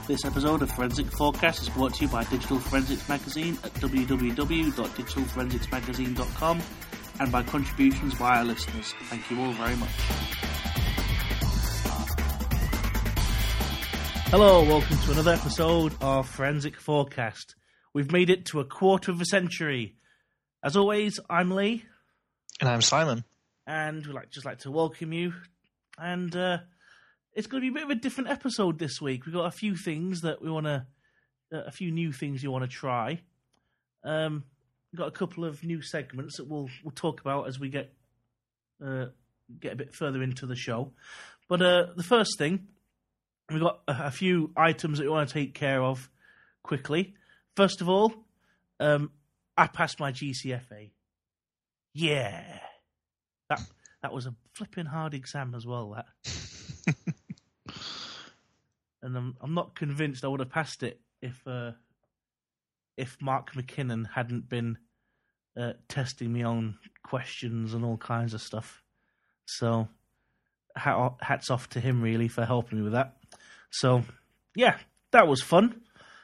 This episode of Forensic Forecast is brought to you by Digital Forensics Magazine at www.digitalforensicsmagazine.com and by contributions by our listeners. Thank you all very much. Hello, welcome to another episode of Forensic Forecast. We've made it to a quarter of a century. As always, I'm Lee. And I'm Simon. And we'd like to welcome you. And it's going to be a bit of a different episode this week. We've got a few things that we want to, a few new things you want to try. We've got a couple of new segments that we'll talk about as we get a bit further into the show. But the first thing, we've got a few items that we want to take care of quickly. First of all, I passed my GCFA. Yeah. That was a flipping hard exam as well, that. And I'm not convinced I would have passed it if Mark McKinnon hadn't been testing me on questions and all kinds of stuff. So hats off to him, really, for helping me with that. So, yeah, that was fun.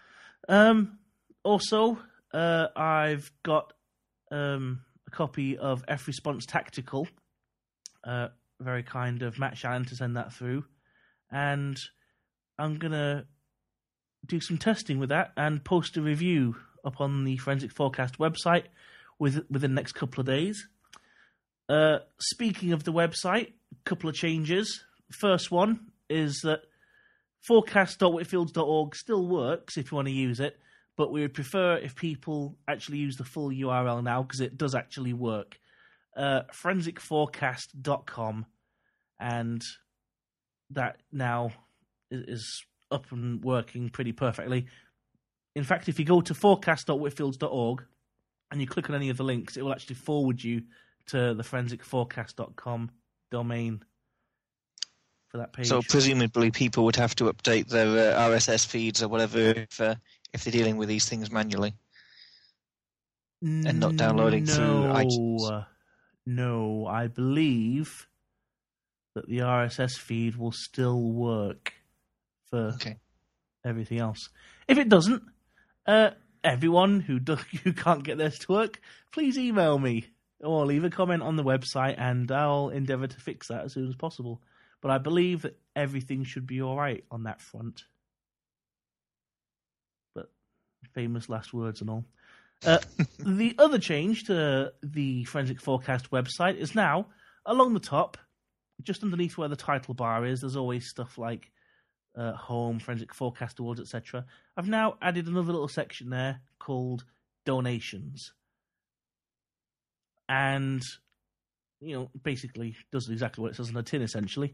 Also, I've got a copy of F-Response Tactical. Very kind of Matt Shannon to send that through. And I'm going to do some testing with that and post a review up on the Forensic Forecast website within the next couple of days. Speaking of the website, a couple of changes. First one is that forecast.whitfields.org still works if you want to use it, but we would prefer if people actually use the full URL now because it does actually work. forensicforecast.com, and that now is up and working pretty perfectly. In fact, if you go to forecast.whitfields.org and you click on any of the links, it will actually forward you to the forensicforecast.com domain for that page. So presumably people would have to update their RSS feeds or whatever if they're dealing with these things manually and not downloading through iTunes. No, I believe that the RSS feed will still work for everything else. If it doesn't, everyone who can't get theirs to work, please email me or leave a comment on the website and I'll endeavour to fix that as soon as possible. But I believe that everything should be all right on that front. But famous last words and all. The other change to the Forensic Forecast website is now along the top, just underneath where the title bar is. There's always stuff like Home, Forensic Forecast Awards, etc. I've now added another little section there called Donations. And, basically does exactly what it says on the tin, essentially.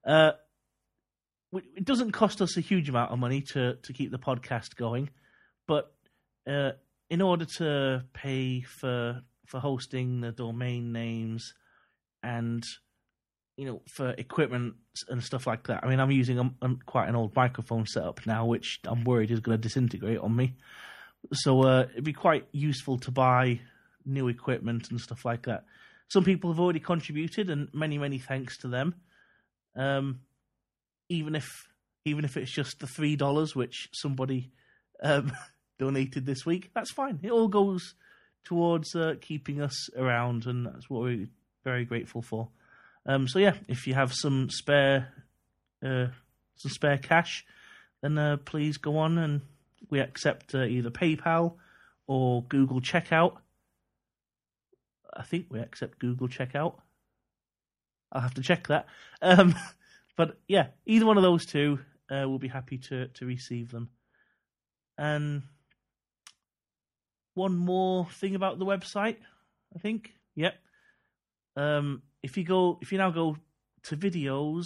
It doesn't cost us a huge amount of money to keep the podcast going, but in order to pay for hosting the domain names and, for equipment and stuff like that. I mean, I'm using quite an old microphone setup now, which I'm worried is going to disintegrate on me. So it'd be quite useful to buy new equipment and stuff like that. Some people have already contributed, and many, many thanks to them. Even if it's just the $3 which somebody donated this week, that's fine. It all goes towards keeping us around, and that's what we're very grateful for. So yeah, if you have some spare cash, then please go on, and we accept either PayPal or Google Checkout. I think we accept Google Checkout. I'll have to check that. But yeah, either one of those two, we'll be happy to receive them. And one more thing about the website, I think. Yep. If you now go to videos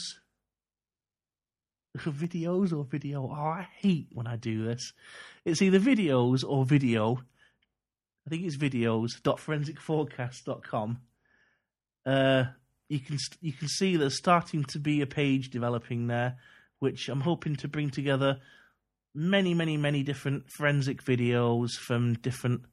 or video. Oh, I hate when I do this. It's either videos or video. I think it's videos.forensicforecast.com. You can see there's starting to be a page developing there, which I'm hoping to bring together many, many, many different forensic videos from different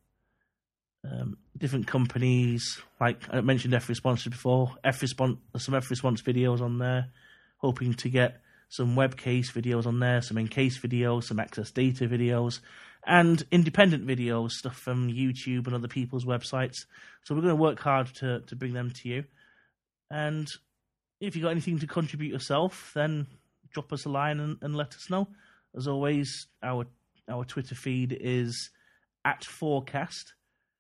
companies. Like I mentioned F-Response before. Some F-Response videos on there. Hoping to get some web case videos on there, some in-case videos, some access data videos, and independent videos, stuff from YouTube and other people's websites. So we're going to work hard to bring them to you. And if you've got anything to contribute yourself, then drop us a line and let us know. As always, our Twitter feed is @4cast.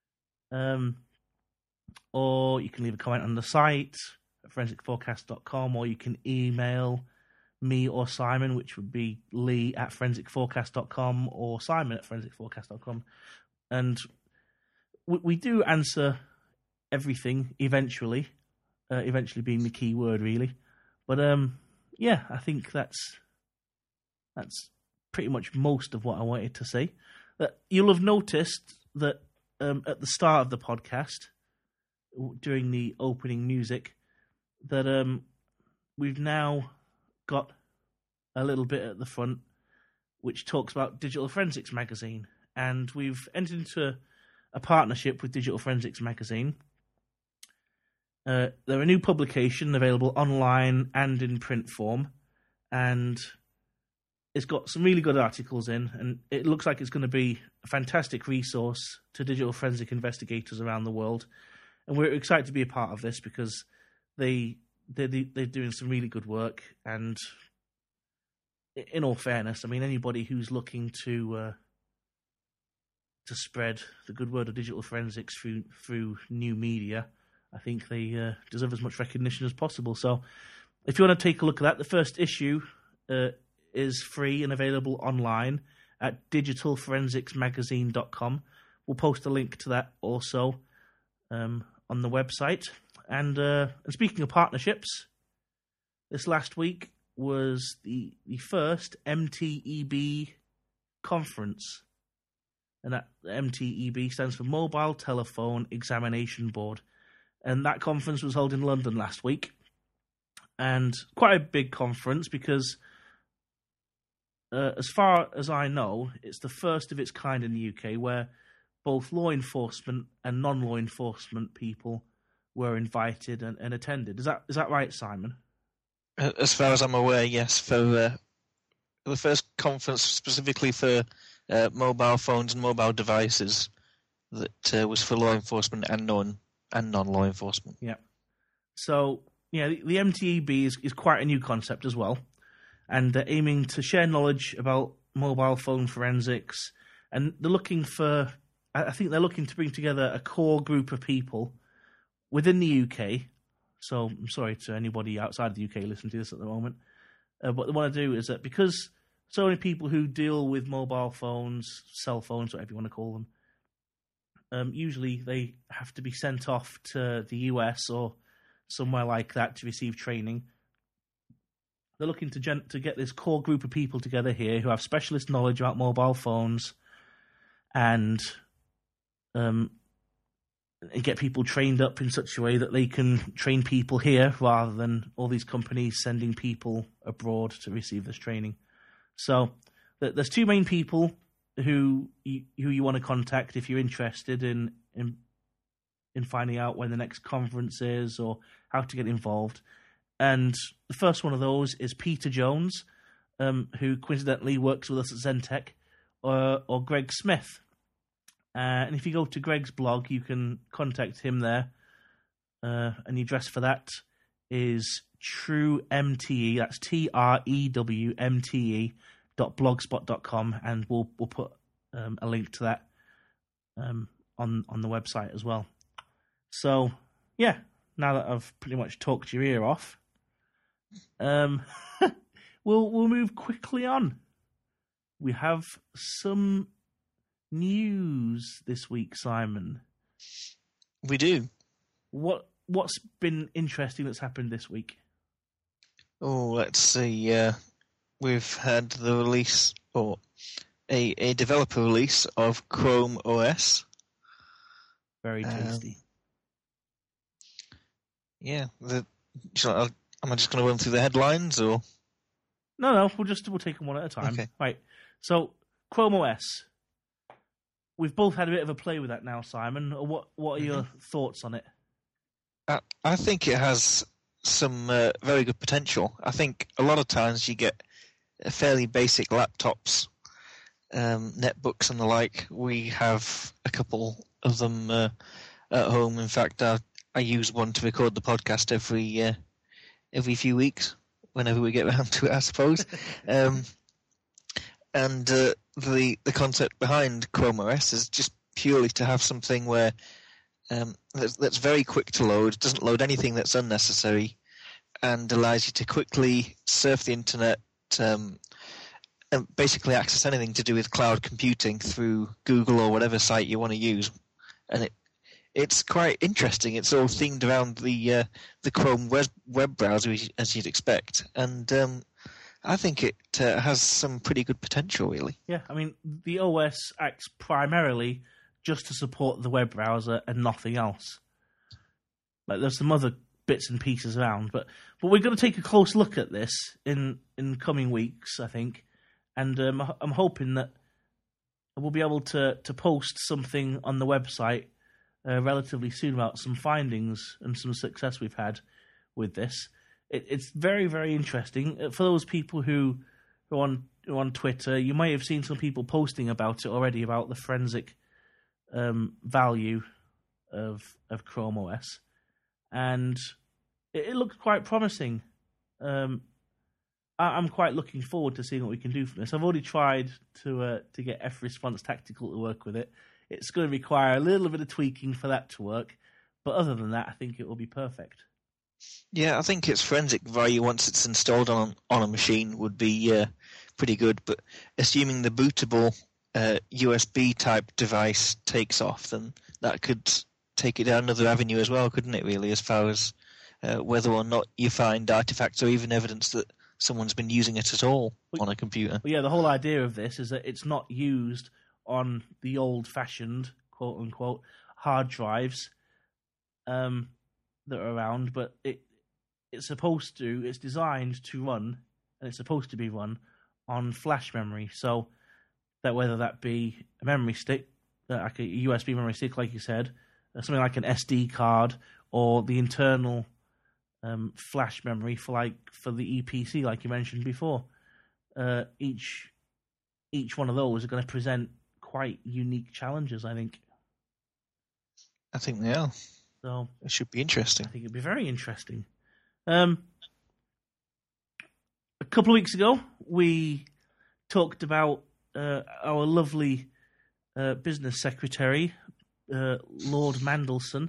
Or you can leave a comment on the site at forensicforecast.com, or you can email me or Simon, which would be lee@forensicforecast.com or simon@forensicforecast.com. And we do answer everything eventually, eventually being the key word, really. But yeah, I think that's pretty much most of what I wanted to say. You'll have noticed that at the start of the podcast, during the opening music, that we've now got a little bit at the front which talks about Digital Forensics Magazine, and we've entered into a partnership with Digital Forensics Magazine. They're a new publication available online and in print form, and it's got some really good articles in, and it looks like it's going to be a fantastic resource to digital forensic investigators around the world. And we're excited to be a part of this because they're doing some really good work. And in all fairness, I mean, anybody who's looking to spread the good word of digital forensics through new media, I think they deserve as much recognition as possible. So if you want to take a look at that, the first issue is free and available online at digitalforensicsmagazine.com. We'll post a link to that also on the website. And speaking of partnerships, this last week was the first MTEB conference. And that MTEB stands for Mobile Telephone Examination Board. And that conference was held in London last week. And quite a big conference because, as far as I know, it's the first of its kind in the UK where both law enforcement and non-law enforcement people were invited and attended. Is that right, Simon? As far as I'm aware, yes. For the first conference specifically for mobile phones and mobile devices that was for law enforcement and non-law enforcement. Yeah. So, yeah, the MTEB is quite a new concept as well. And they're aiming to share knowledge about mobile phone forensics. And they're looking to bring together a core group of people within the UK. So I'm sorry to anybody outside the UK listening to this at the moment. What they want to do is that because so many people who deal with mobile phones, cell phones, whatever you want to call them, usually they have to be sent off to the US or somewhere like that to receive training. They're looking to get this core group of people together here who have specialist knowledge about mobile phones and get people trained up in such a way that they can train people here rather than all these companies sending people abroad to receive this training. So there's two main people who you want to contact if you're interested in finding out when the next conference is or how to get involved. And the first one of those is Peter Jones, who coincidentally works with us at Zentech, or Greg Smith. And if you go to Greg's blog, you can contact him there. And the address for that is TrewMTE, that's TREWMTE.blogspot.com, and we'll put a link to that on the website as well. So, yeah, now that I've pretty much talked your ear off, we'll move quickly on. We have some news this week, Simon. We do. What's been interesting that's happened this week? Oh, let's see. We've had the release, or a developer release of Chrome OS. Very tasty. Yeah. Am I just going to run through the headlines, or? No. We'll take them one at a time. Okay. Right. So, Chrome OS. We've both had a bit of a play with that now, Simon. What are your thoughts on it? I think it has some very good potential. I think a lot of times you get fairly basic laptops, netbooks and the like. We have a couple of them at home. In fact, I use one to record the podcast every few weeks, whenever we get around to it, I suppose. And the concept behind Chrome OS is just purely to have something where that's very quick to load, doesn't load anything that's unnecessary, and allows you to quickly surf the internet and basically access anything to do with cloud computing through Google or whatever site you want to use. And it's quite interesting. It's all themed around the Chrome web browser, as you'd expect, and I think it has some pretty good potential, really. Yeah, I mean, the OS acts primarily just to support the web browser and nothing else. Like, there's some other bits and pieces around, but we're going to take a close look at this in coming weeks, I think, and I'm hoping that we'll be able to post something on the website relatively soon about some findings and some success we've had with this. It's very, very interesting. For those people who are on Twitter, you might have seen some people posting about it already, about the forensic value of Chrome OS, and it looks quite promising. I'm quite looking forward to seeing what we can do from this. I've already tried to get F-Response Tactical to work with it. It's going to require a little bit of tweaking for that to work, but other than that, I think it will be perfect. Yeah, I think its forensic value once it's installed on a machine would be pretty good, but assuming the bootable USB type device takes off, then that could take it down another avenue as well, couldn't it, really, as far as whether or not you find artifacts or even evidence that someone's been using it at all on a computer. Well, yeah, the whole idea of this is that it's not used on the old-fashioned, quote-unquote, hard drives that are around, but it's designed to run, and it's supposed to be run on flash memory, so that whether that be a memory stick, like a USB memory stick, like you said, something like an SD card, or the internal flash memory for the EPC, like you mentioned before. Each one of those are going to present quite unique challenges, I think. I think they are. So it should be interesting. I think it'd be very interesting. A couple of weeks ago, we talked about our lovely business secretary, Lord Mandelson,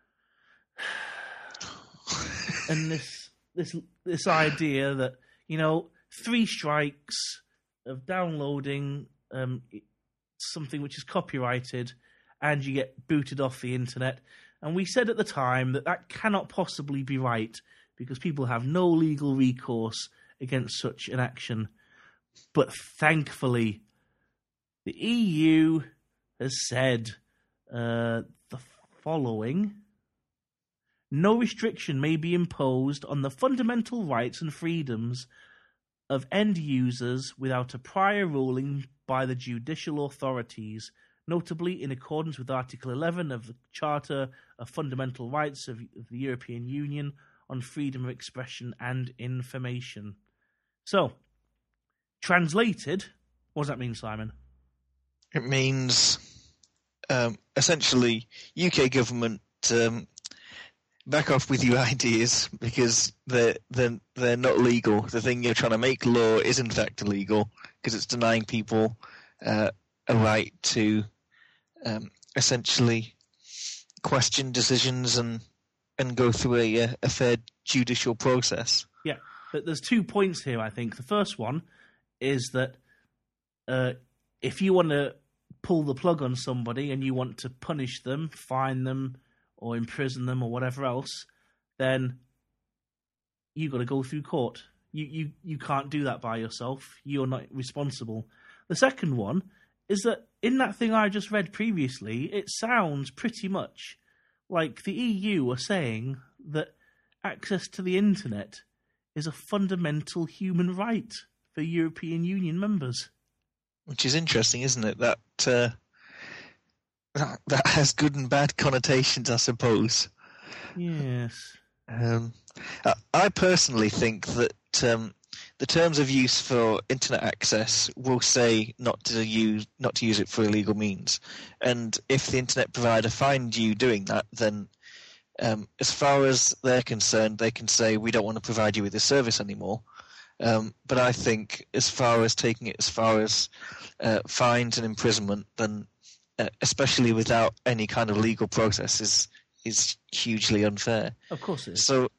and this idea that, 3 strikes of downloading something which is copyrighted and you get booted off the internet. And we said at the time that cannot possibly be right because people have no legal recourse against such an action. But thankfully, the EU has said the following: no restriction may be imposed on the fundamental rights and freedoms of end users without a prior ruling by the judicial authorities, notably in accordance with Article 11 of the Charter of Fundamental Rights of the European Union on freedom of expression and information. So, translated, what does that mean, Simon? It means, essentially, UK government, back off with your ideas because they're not legal. The thing you're trying to make law is in fact illegal because it's denying people a right to essentially question decisions and go through a fair judicial process. Yeah, but there's 2 points here, I think. The first one is that if you want to pull the plug on somebody and you want to punish them, fine them, or imprison them, or whatever else, then you've got to go through court. You can't do that by yourself. You're not responsible. The second one is that in that thing I just read previously, it sounds pretty much like the EU are saying that access to the internet is a fundamental human right for European Union members. Which is interesting, isn't it? That has good and bad connotations, I suppose. Yes. I personally think that the terms of use for internet access will say not to use it for illegal means, and if the internet provider finds you doing that, then as far as they're concerned, they can say we don't want to provide you with this service anymore. But I think as far as taking it as far as fines and imprisonment, then especially without any kind of legal process, is hugely unfair. Of course it is. So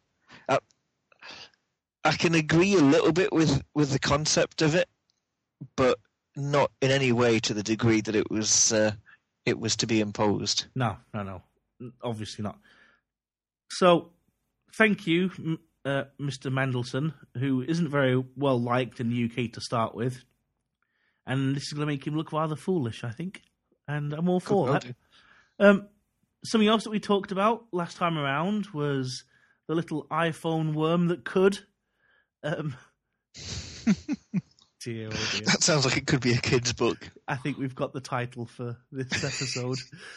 I can agree a little bit with the concept of it, but not in any way to the degree that it was to be imposed. No, obviously not. So, thank you, Mr. Mandelson, who isn't very well liked in the UK to start with, and this is going to make him look rather foolish, I think, and I'm all for that. Something else that we talked about last time around was the little iPhone worm that could. Dear, oh dear. That sounds like it could be a kid's book. I think we've got the title for this episode.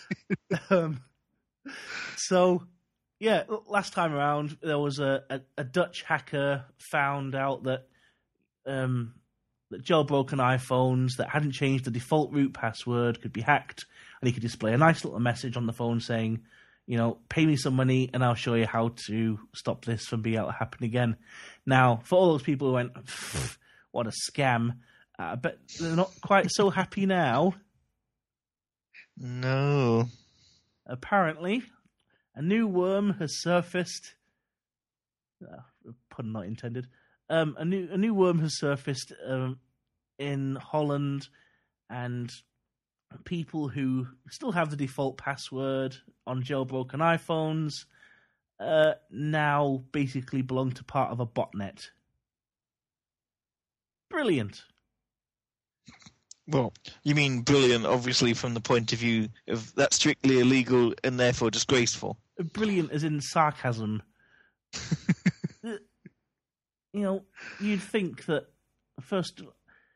So, yeah, last time around there was a Dutch hacker found out that that jailbroken iPhones that hadn't changed the default root password could be hacked, and he could display a nice little message on the phone saying, pay me some money and I'll show you how to stop this from being able to happen again. Now, for all those people who went, what a scam, but they're not quite so happy now. No. Apparently, a new worm has surfaced. Pun not intended. A new worm has surfaced in Holland, and people who still have the default password on jailbroken iPhones now basically belong to part of a botnet. Brilliant. Well, you mean brilliant, obviously, from the point of view of that's strictly illegal and therefore disgraceful. Brilliant as in sarcasm. You'd think that first...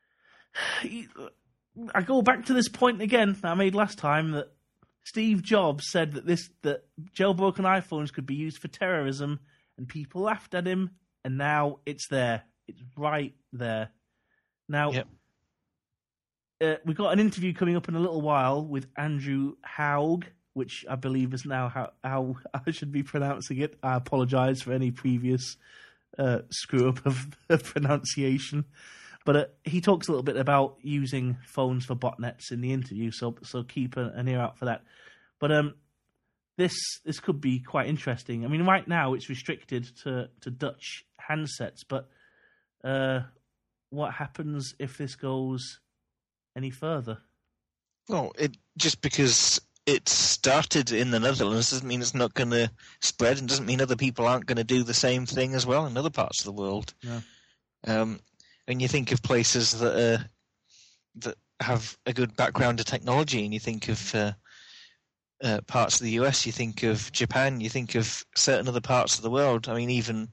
I go back to this point again that I made last time, that Steve Jobs said that jailbroken iPhones could be used for terrorism, and people laughed at him, and now it's there. It's right there. Now, we've got an interview coming up in a little while with Andrew Haug, which I believe is now how I should be pronouncing it. I apologise for any previous screw-up of pronunciation. But he talks a little bit about using phones for botnets in the interview, so keep an ear out for that. But this could be quite interesting. I mean, right now it's restricted to Dutch handsets, but what happens if this goes any further? Well, just because it started in the Netherlands doesn't mean it's not going to spread, and doesn't mean other people aren't going to do the same thing as well in other parts of the world. Yeah. And you think of places that have a good background of technology, and you think of parts of the US, you think of Japan, you think of certain other parts of the world. I mean, even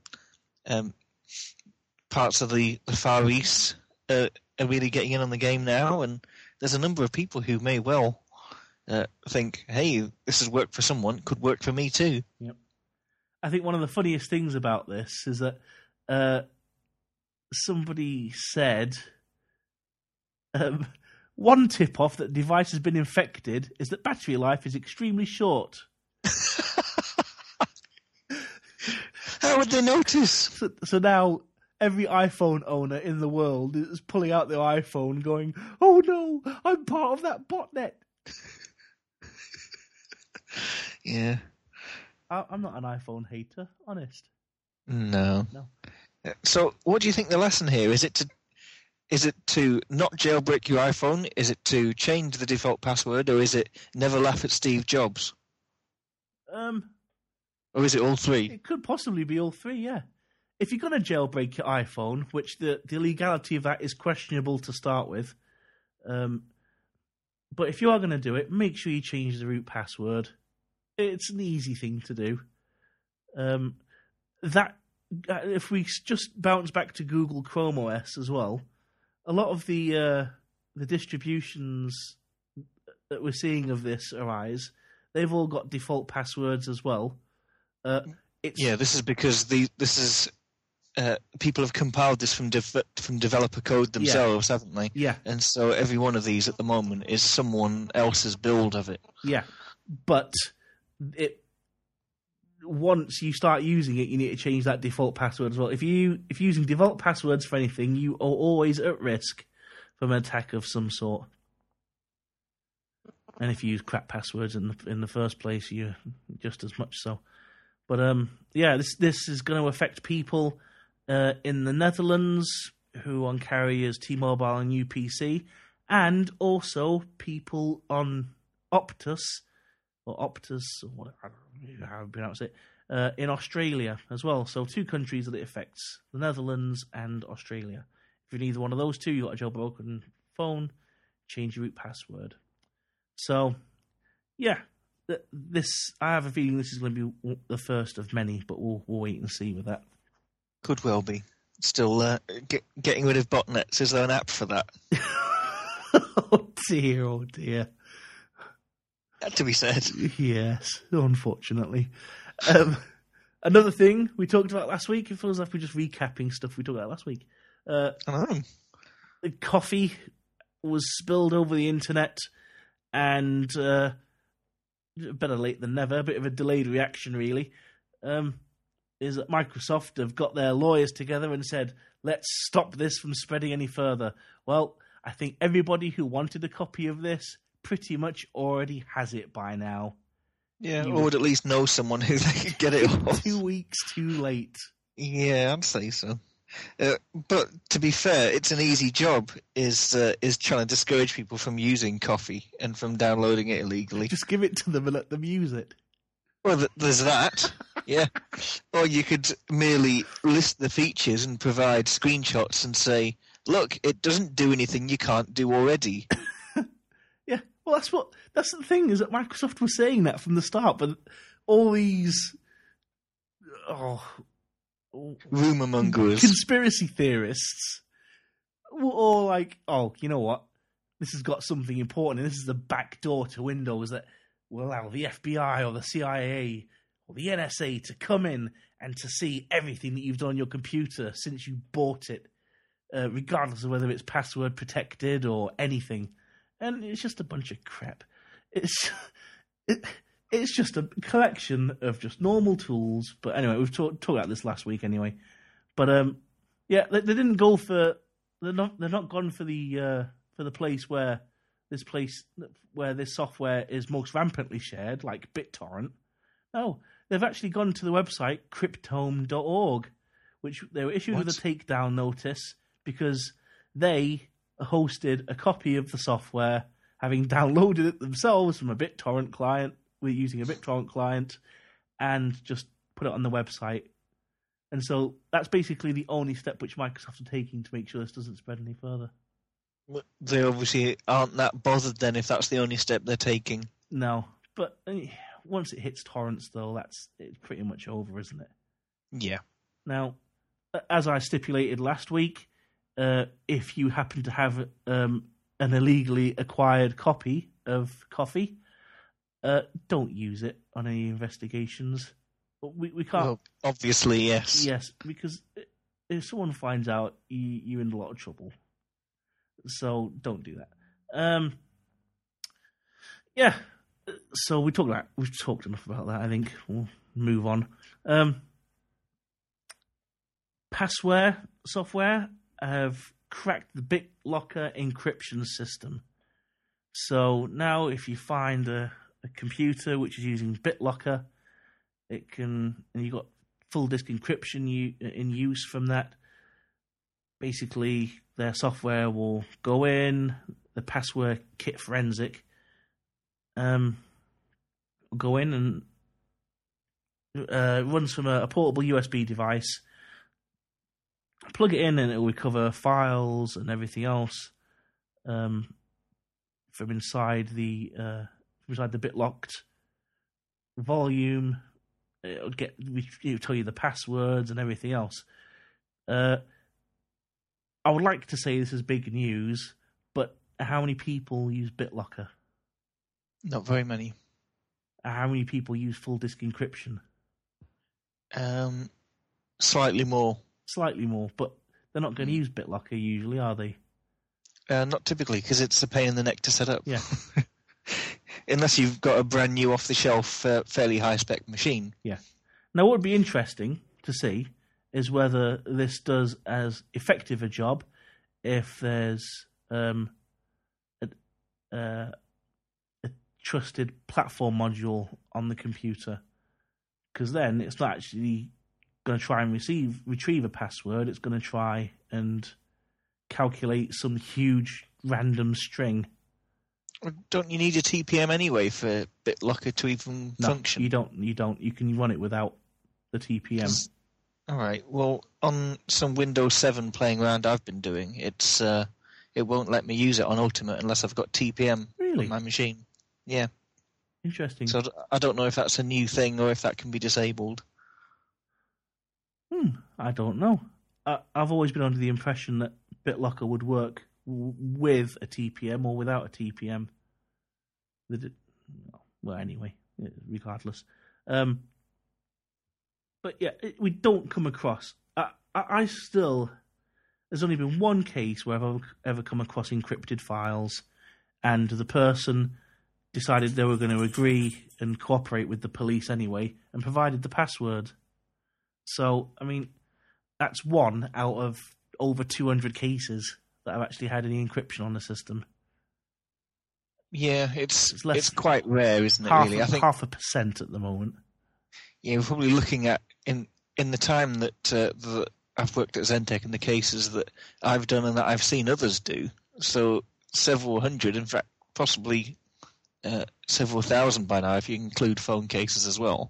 parts of the Far East are really getting in on the game now, and there's a number of people who may well think, hey, this has worked for someone, could work for me too. Yep. I think one of the funniest things about this is that somebody said one tip-off that the device has been infected is that battery life is extremely short. How would they notice? So now every iPhone owner in the world is pulling out their iPhone going, oh no, I'm part of that botnet. Yeah. I'm not an iPhone hater, honest. No. So, what do you think the lesson here is? Is it to not jailbreak your iPhone? Is it to change the default password, or is it never laugh at Steve Jobs? Or is it all three? It could possibly be all three. Yeah. If you're going to jailbreak your iPhone, which the legality of that is questionable to start with, but if you are going to do it, make sure you change the root password. It's an easy thing to do. If we just bounce back to Google Chrome OS as well, a lot of the distributions that we're seeing of this arise, they've all got default passwords as well. This is because this is people have compiled this from developer code themselves, haven't they? Yeah. And so every one of these at the moment is someone else's build of it. Yeah, but once you start using it, you need to change that default password as well. If you're using default passwords for anything, you are always at risk from an attack of some sort. And if you use crap passwords in the first place, you're just as much so. But this is going to affect people in the Netherlands who on carriers T-Mobile and UPC, and also people on Optus, or whatever, I don't know how to pronounce it, in Australia as well. So 2 countries that it affects, the Netherlands and Australia. If you're in either one of those 2, you've got a jailbroken phone, change your root password. So, yeah, I have a feeling this is going to be the first of many, but we'll wait and see with that. Could well be. Still getting rid of botnets. Is there an app for that? Oh dear. Had to be said. Yes, unfortunately. Another thing we talked about last week, it feels like we're just recapping stuff we talked about last week. I know. Coffee was spilled over the internet, and better late than never, a bit of a delayed reaction really, is that Microsoft have got their lawyers together and said, let's stop this from spreading any further. Well, I think everybody who wanted a copy of this pretty much already has it by now. Yeah, or would at least know someone who they could get it off. 2 weeks too late. Yeah, I'd say so. But to be fair, it's an easy job, is trying to discourage people from using Coffee and from downloading it illegally. Just give it to them and let them use it. Well, there's that, yeah. Or you could merely list the features and provide screenshots and say, look, it doesn't do anything you can't do already. Yeah, well, that's the thing, is that Microsoft was saying that from the start, but all these rumour mongers, conspiracy theorists were all like, oh, you know what? This has got something important, and this is the back door to Windows that will allow the FBI or the CIA or the NSA to come in and to see everything that you've done on your computer since you bought it, regardless of whether it's password protected or anything. And it's just a bunch of crap. It's just a collection of just normal tools. But anyway, we've talked about this last week anyway. But they didn't go for. They're not gone for the place where this software is most rampantly shared, like BitTorrent. No, they've actually gone to the website cryptome.org, which they were issued with a takedown notice because they hosted a copy of the software, having downloaded it themselves from a BitTorrent client. We're using a BitTorrent client, and just put it on the website. And so that's basically the only step which Microsoft are taking to make sure this doesn't spread any further. They obviously aren't that bothered then if that's the only step they're taking. No, but once it hits torrents, though, it's pretty much over, isn't it? Yeah. Now, as I stipulated last week, if you happen to have an illegally acquired copy of Coffee, don't use it on any investigations. We can't. Well, obviously, yes. Yes, because if someone finds out, you're in a lot of trouble. So don't do that. Yeah. So we've talked enough about that. I think we'll move on. Passware software have cracked the BitLocker encryption system. So now, if you find a computer which is using BitLocker, and you've got full disk encryption in use from that. Basically, their software will go in, the password kit forensic, will go in and runs from a portable USB device, plug it in, and it will recover files and everything else from inside the BitLocked volume. It'll tell you the passwords and everything else. I would like to say this is big news, but how many people use BitLocker? Not very many. How many people use full disk encryption? Slightly more. Slightly more, but they're not going to use BitLocker usually, are they? Not typically, because it's a pain in the neck to set up. Yeah. Unless you've got a brand new off-the-shelf, fairly high-spec machine. Yeah. Now, what would be interesting to see is whether this does as effective a job if there's a trusted platform module on the computer. Because then it's not actually going to try and retrieve a password. It's going to try and calculate some huge random string. Don't you need a TPM anyway for BitLocker to even function? You don't. You can run it without the TPM. All right. Well, on some Windows 7 playing around I've been doing, it won't let me use it on Ultimate unless I've got TPM on my machine. Yeah. Interesting. So I don't know if that's a new thing or if that can be disabled. I don't know. I've always been under the impression that BitLocker would work with a TPM or without a TPM. Well, anyway, regardless. But yeah, we don't come across. I still. There's only been one case where I've ever come across encrypted files, and the person decided they were going to agree and cooperate with the police anyway, and provided the password. So, I mean, that's one out of over 200 cases that have actually had any encryption on the system. Yeah, it's quite rare, isn't it? Really, I think 0.5% at the moment. Yeah, we're probably looking at in the time that I've worked at Zentech and the cases that I've done and that I've seen others do. So several hundred, in fact, possibly several thousand by now, if you include phone cases as well.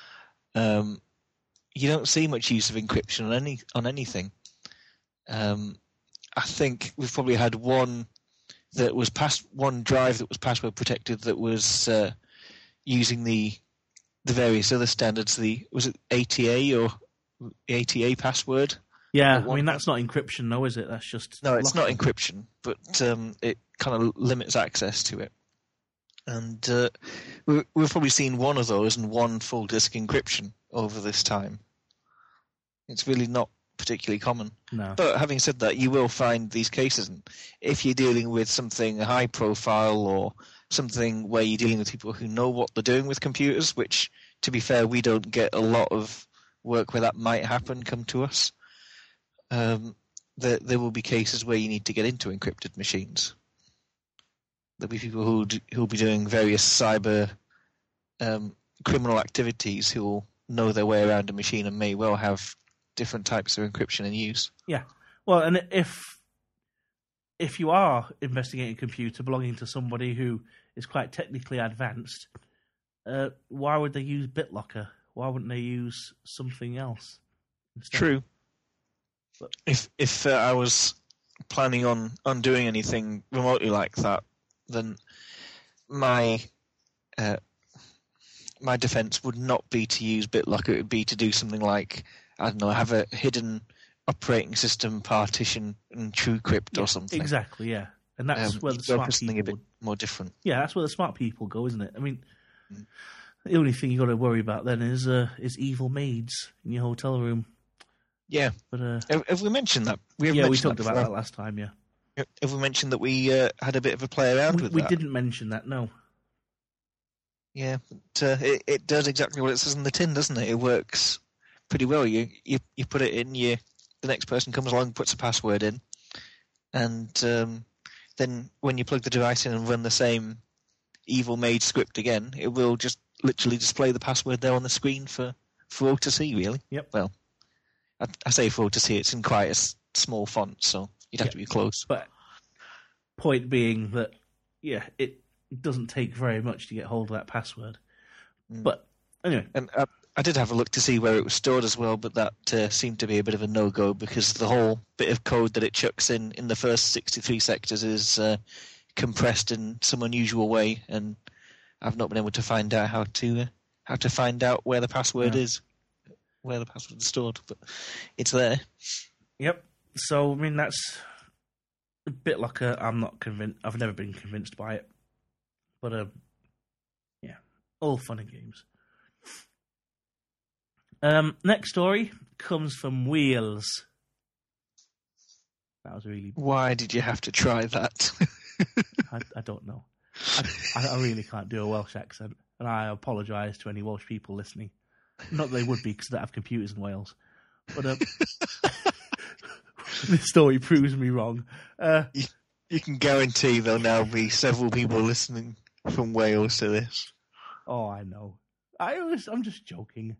You don't see much use of encryption on anything. I think we've probably had one drive that was password protected that was using the various other standards. Was it ATA or the ATA password? Yeah, I mean that's not encryption, though, is it? That's just no, it's not encryption, but it kind of limits access to it. And we've probably seen one of those and one full disk encryption over this time. It's really not particularly common. No. But having said that, you will find these cases. And if you're dealing with something high profile or something where you're dealing with people who know what they're doing with computers, which, to be fair, we don't get a lot of work where that might happen come to us, there will be cases where you need to get into encrypted machines. There'll be people who'll be doing various cyber criminal activities who will know their way around a machine and may well have different types of encryption in use. Yeah. Well, and if you are investigating a computer belonging to somebody who is quite technically advanced, why would they use BitLocker? Why wouldn't they use something else instead? True. But if I was planning on doing anything remotely like that, then my defense would not be to use BitLocker. It would be to do something like, I don't know, have a hidden operating system partition and TrueCrypt or something. Exactly, yeah. And that's where the smart people a bit more different. Yeah, that's where the smart people go, isn't it? I mean, the only thing you got to worry about then is evil maids in your hotel room. Yeah, but have we mentioned that? We talked about that last time. Yeah. Have we mentioned that we had a bit of a play around with that? We didn't mention that, no. Yeah, but it does exactly what it says in the tin, doesn't it? It works pretty well. You put it in, the next person comes along, puts a password in, and then when you plug the device in and run the same evil maid script again, it will just literally display the password there on the screen for all to see, really. Yep. Well, I say for all to see, it's in quite a small font, so you'd have to be close. But point being that, yeah, it doesn't take very much to get hold of that password. But anyway. And I did have a look to see where it was stored as well, but that seemed to be a bit of a no-go because the whole bit of code that it chucks in the first 63 sectors is compressed in some unusual way, and I've not been able to find out how to find out where the password is, where the password is stored, but it's there. Yep. So, I mean, that's BitLocker. I'm not convinced. I've never been convinced by it. But, yeah, all fun and games. Next story comes from Wales. That was really... Why did you have to try that? I don't know. I really can't do a Welsh accent, and I apologise to any Welsh people listening. Not that they would be, because they don't have computers in Wales. But this story proves me wrong. You can guarantee there'll now be several people listening from Wales to this. Oh, I know. I'm just joking.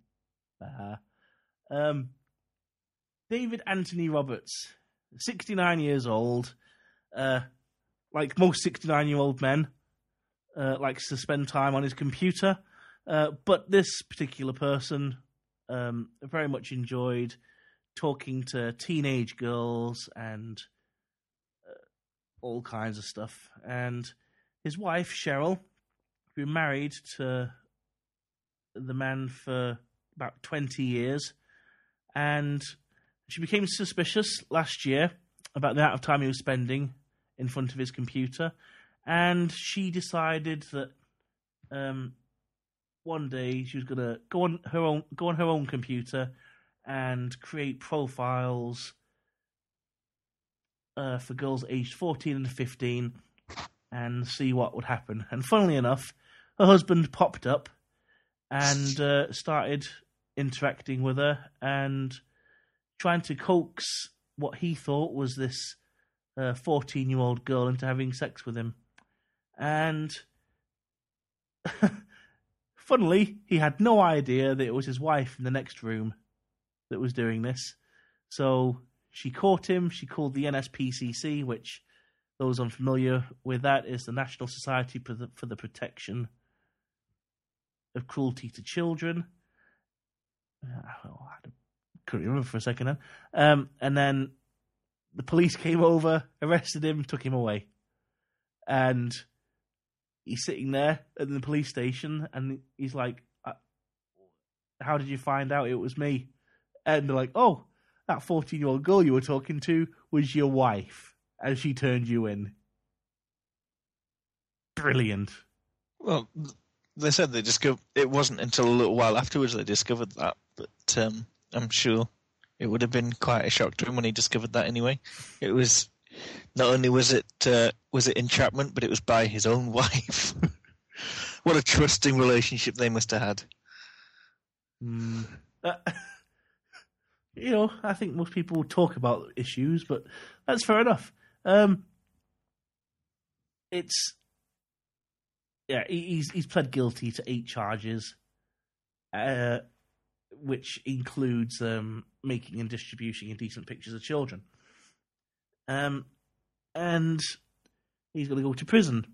David Anthony Roberts, 69 years old. Like most 69-year-old men, likes to spend time on his computer. But this particular person very much enjoyed talking to teenage girls and all kinds of stuff. And his wife, Cheryl, been married to the man for about 20 years, and she became suspicious last year about the amount of time he was spending in front of his computer, and she decided that one day she was going to go on her own computer and create profiles for girls aged 14 and 15 and see what would happen. And funnily enough, her husband popped up and started interacting with her and trying to coax what he thought was this 14-year-old girl into having sex with him. And funnily, he had no idea that it was his wife in the next room that was doing this. So she caught him. She called the NSPCC, which, those unfamiliar with that, is the National Society for the Protection of Cruelty to Children. I couldn't remember for a second then. And then the police came over, arrested him, took him away. And he's sitting there at the police station, and he's like, how did you find out it was me? And they're like, oh, that 14-year-old girl you were talking to was your wife, and she turned you in. Brilliant. Well, they said they discovered it wasn't until a little while afterwards they discovered that, but I'm sure it would have been quite a shock to him when he discovered that anyway. It was, not only was it entrapment, but it was by his own wife. What a trusting relationship they must have had. I think most people would talk about issues, but that's fair enough. He's pled guilty to 8 charges, which includes making and distributing indecent pictures of children. And he's going to go to prison.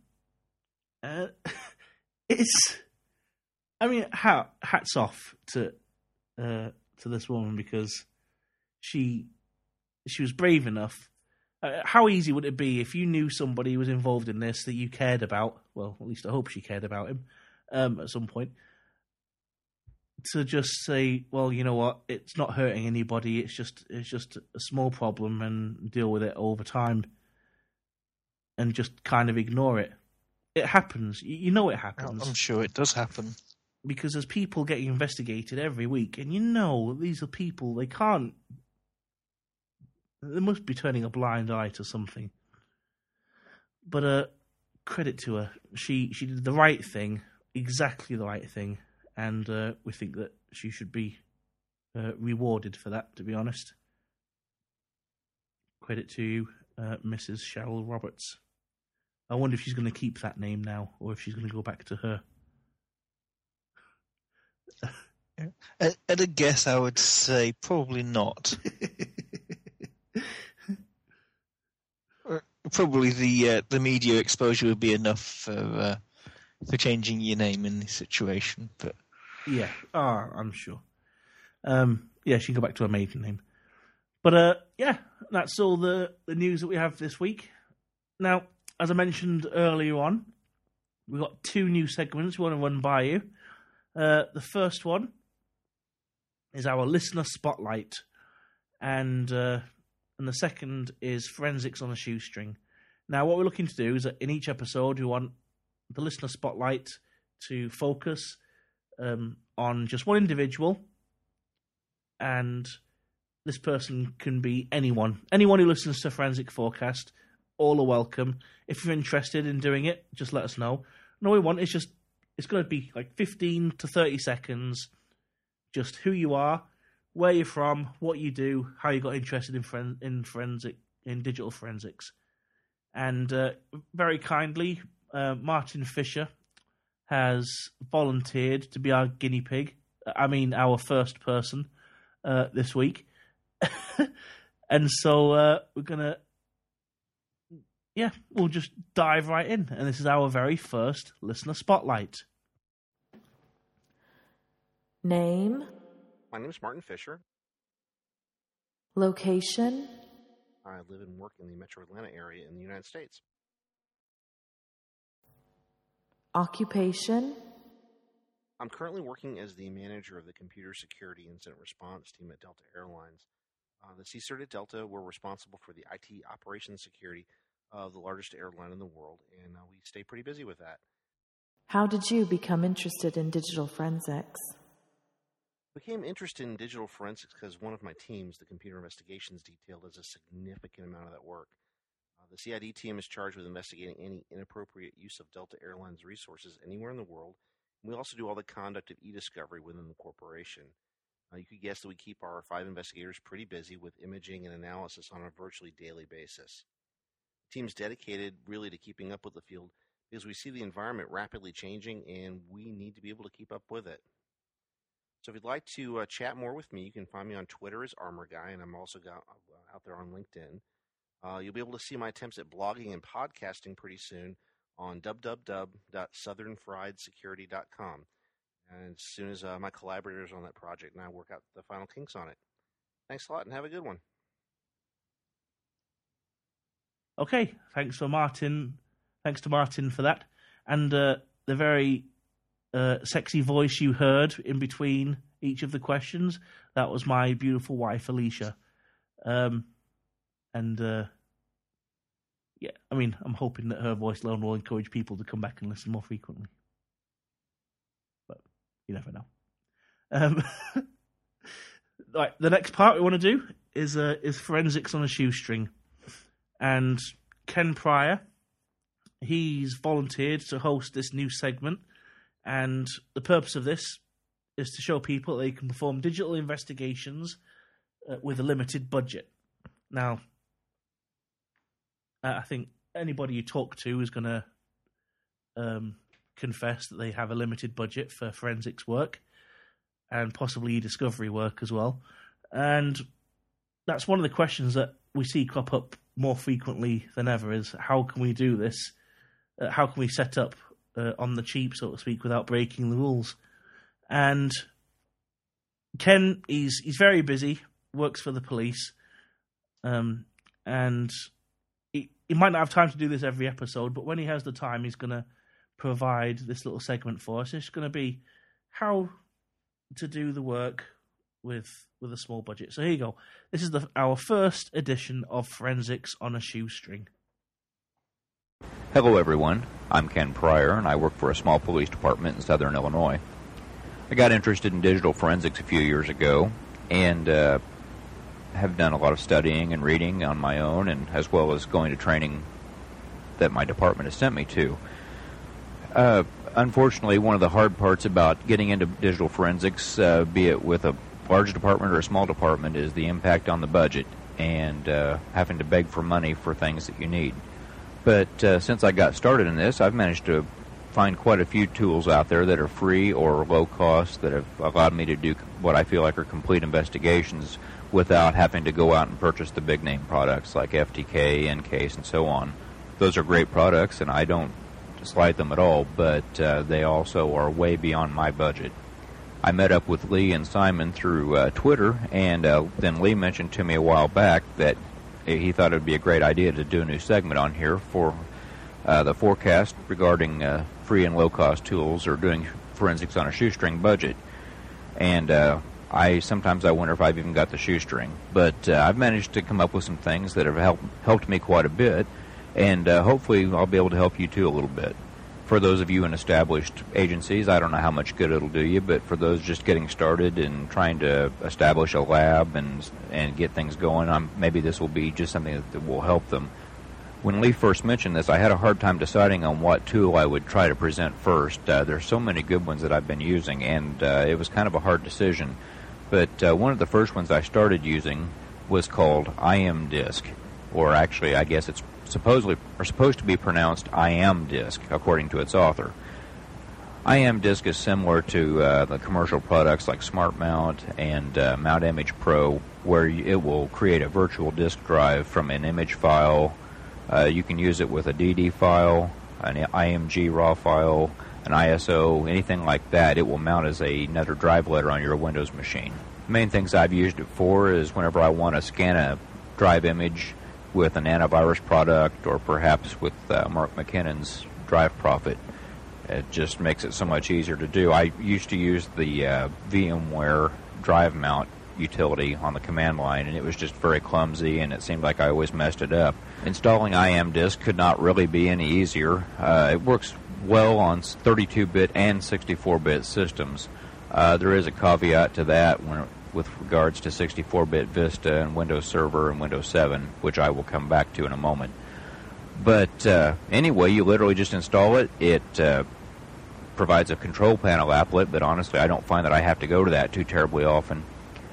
Hats off to this woman, because she was brave enough. How easy would it be if you knew somebody was involved in this that you cared about? Well, at least I hope she cared about him at some point. To just say, well, you know what? It's not hurting anybody. It's just a small problem, and deal with it over time, and just kind of ignore it. It happens. You know it happens. I'm sure it does happen. Because there's people getting investigated every week, and these are people, they must be turning a blind eye to something. But credit to her. She did the right thing, exactly the right thing, and we think that she should be rewarded for that, to be honest. Credit to you, Mrs. Cheryl Roberts. I wonder if she's going to keep that name now, or if she's going to go back to her. At a guess, I would say probably not. Probably the media exposure would be enough for changing your name in this situation. But yeah, I'm sure. She can go back to her maiden name. But that's all the news that we have this week. Now, as I mentioned earlier on, we've got 2 new segments we want to run by you. The first one is our listener spotlight, and the second is forensics on a shoestring. Now, what we're looking to do is that in each episode, we want the listener spotlight to focus on just one individual and this person can be anyone. Anyone who listens to Forensic Forecast, all are welcome. If you're interested in doing it, just let us know. And all we want is just, it's going to be like 15 to 30 seconds, just who you are, where you're from, what you do, how you got interested in digital forensics. And very kindly, Martin Fisher has volunteered to be our guinea pig. Our first person this week. And so we're going to, we'll just dive right in. And this is our very first listener spotlight. Name? My name is Martin Fisher. Location? I live and work in the Metro Atlanta area in the United States. Occupation? I'm currently working as the manager of the Computer Security Incident Response team at Delta Airlines. The CSIRT at Delta, we're responsible for the IT operations security of the largest airline in the world, and we stay pretty busy with that. How did you become interested in digital forensics? I became interested in digital forensics because one of my teams, the Computer Investigations Detail, does a significant amount of that work. The CID team is charged with investigating any inappropriate use of Delta Airlines resources anywhere in the world. We also do all the conduct of e-discovery within the corporation. You could guess that we keep our 5 investigators pretty busy with imaging and analysis on a virtually daily basis. The team's dedicated really to keeping up with the field because we see the environment rapidly changing and we need to be able to keep up with it. So if you'd like to chat more with me, you can find me on Twitter as Armor Guy, and I'm also out there on LinkedIn. You'll be able to see my attempts at blogging and podcasting pretty soon on www.southernfriedsecurity.com. And as soon as my collaborators on that project and I work out the final kinks on it. Thanks a lot and have a good one. Okay, thanks to Martin for that. And the very sexy voice you heard in between each of the questions, that was my beautiful wife, Alicia. I'm hoping that her voice alone will encourage people to come back and listen more frequently. But you never know. Right, the next part we want to do is forensics on a shoestring. And Ken Pryor, he's volunteered to host this new segment. And the purpose of this is to show people they can perform digital investigations with a limited budget. Now, I think anybody you talk to is going to confess that they have a limited budget for forensics work and possibly e-discovery work as well. And that's one of the questions that we see crop up more frequently than ever is how can we do this? How can we set up on the cheap, so to speak, without breaking the rules? And Ken, he's very busy, works for the police, and he might not have time to do this every episode, but when he has the time, he's going to provide this little segment for us. It's going to be how to do the work with a small budget. So here you go. This is our first edition of Forensics on a Shoestring. Hello everyone, I'm Ken Pryor and I work for a small police department in Southern Illinois. I got interested in digital forensics a few years ago and have done a lot of studying and reading on my own, and as well as going to training that my department has sent me to. Unfortunately, one of the hard parts about getting into digital forensics, be it with a large department or a small department, is the impact on the budget and having to beg for money for things that you need. But since I got started in this, I've managed to find quite a few tools out there that are free or low cost that have allowed me to do what I feel like are complete investigations without having to go out and purchase the big name products like FTK, Encase, and so on. Those are great products, and I don't slight them at all, but they also are way beyond my budget. I met up with Lee and Simon through Twitter, and then Lee mentioned to me a while back that he thought it would be a great idea to do a new segment on here for the forecast regarding free and low-cost tools or doing forensics on a shoestring budget. And sometimes I wonder if I've even got the shoestring. But I've managed to come up with some things that have helped me quite a bit, and hopefully I'll be able to help you too a little bit. For those of you in established agencies, I don't know how much good it'll do you, but for those just getting started and trying to establish a lab and get things going, maybe this will be just something that will help them. When Lee first mentioned this, I had a hard time deciding on what tool I would try to present first. There's so many good ones that I've been using, and it was kind of a hard decision. But one of the first ones I started using was called IMDisk, or actually, I guess it's supposed to be pronounced IAMDisk, according to its author. IAMDisk is similar to the commercial products like SmartMount and Mount Image Pro, where it will create a virtual disk drive from an image file. You can use it with a DD file, an IMG RAW file, an ISO, anything like that. It will mount as another drive letter on your Windows machine. The main things I've used it for is whenever I want to scan a drive image with an antivirus product, or perhaps with Mark McKinnon's Drive Prophet. It just makes it so much easier to do. I used to use the VMware Drive Mount utility on the command line, and it was just very clumsy, and it seemed like I always messed it up. Installing IAMDisk could not really be any easier. It works well on 32-bit and 64-bit systems. There is a caveat to that with regards to 64-bit Vista and Windows Server and Windows 7, which I will come back to in a moment. But anyway, you literally just install it. It provides a control panel applet, but honestly, I don't find that I have to go to that too terribly often.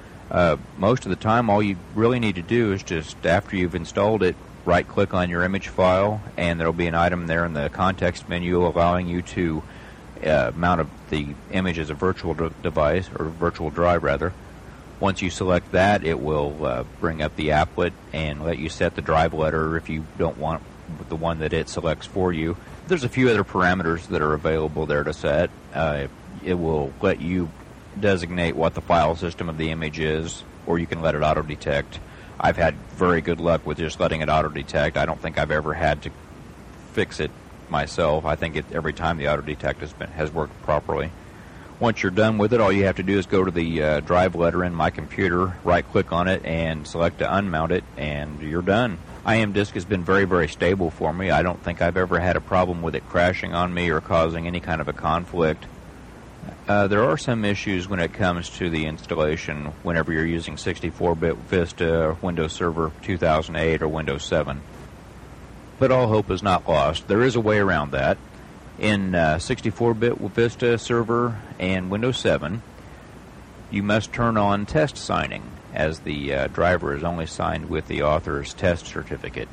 Most of the time, all you really need to do is just, after you've installed it, right-click on your image file, and there will be an item there in the context menu allowing you to mount the image as a virtual device, or virtual drive, rather. Once you select that, it will bring up the applet and let you set the drive letter if you don't want the one that it selects for you. There's a few other parameters that are available there to set. It will let you designate what the file system of the image is, or you can let it auto-detect. I've had very good luck with just letting it auto-detect. I don't think I've ever had to fix it myself. I think every time the auto-detect has worked properly. Once you're done with it, all you have to do is go to the drive letter in My Computer, right-click on it, and select to unmount it, and you're done. IAMDisk has been very, very stable for me. I don't think I've ever had a problem with it crashing on me or causing any kind of a conflict. There are some issues when it comes to the installation whenever you're using 64-bit Vista, Windows Server 2008, or Windows 7. But all hope is not lost. There is a way around that. In 64-bit Vista Server and Windows 7, you must turn on test signing, as the driver is only signed with the author's test certificate.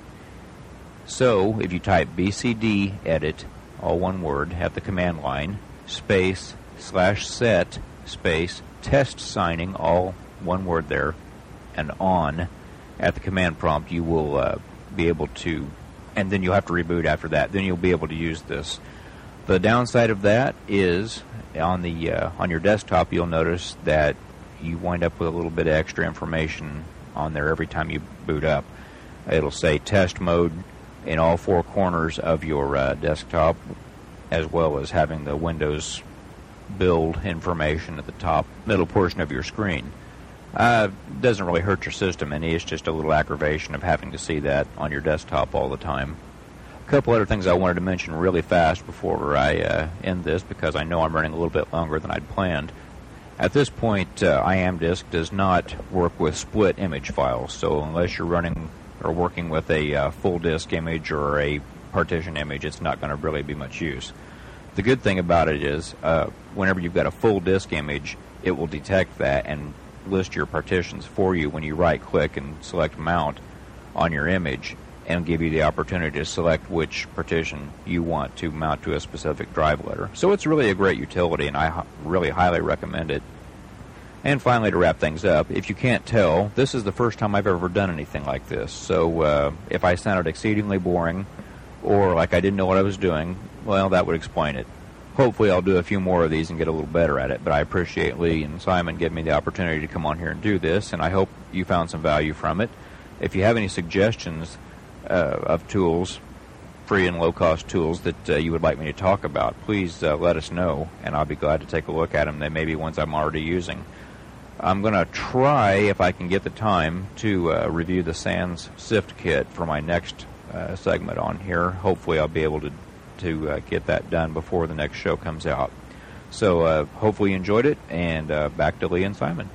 So, if you type bcd edit, all one word, at the command line, space, /set, space, test signing, all one word there, and on, at the command prompt, you will be able to, and then you'll have to reboot after that, then you'll be able to use this. The downside of that is on your desktop, you'll notice that you wind up with a little bit of extra information on there every time you boot up. It'll say test mode in all four corners of your desktop, as well as having the Windows build information at the top middle portion of your screen. Doesn't really hurt your system any. It's just a little aggravation of having to see that on your desktop all the time. A couple other things I wanted to mention really fast before I end this, because I know I'm running a little bit longer than I'd planned. At this point, IAMDisk does not work with split image files, so unless you're running or working with a full disk image or a partition image, it's not going to really be much use. The good thing about it is, whenever you've got a full disk image, it will detect that and list your partitions for you when you right-click and select Mount on your image, and give you the opportunity to select which partition you want to mount to a specific drive letter. So it's really a great utility, and I really highly recommend it. And finally, to wrap things up, if you can't tell, this is the first time I've ever done anything like this. So if I sounded exceedingly boring, or like I didn't know what I was doing, well, that would explain it. Hopefully I'll do a few more of these and get a little better at it, but I appreciate Lee and Simon giving me the opportunity to come on here and do this, and I hope you found some value from it. If you have any suggestions of tools, free and low-cost tools that you would like me to talk about, please let us know, and I'll be glad to take a look at them. They may be ones I'm already using. I'm going to try, if I can get the time, to review the SANS SIFT kit for my next segment on here. Hopefully I'll be able to to get that done before the next show comes out. So hopefully you enjoyed it, and back to Lee and Simon.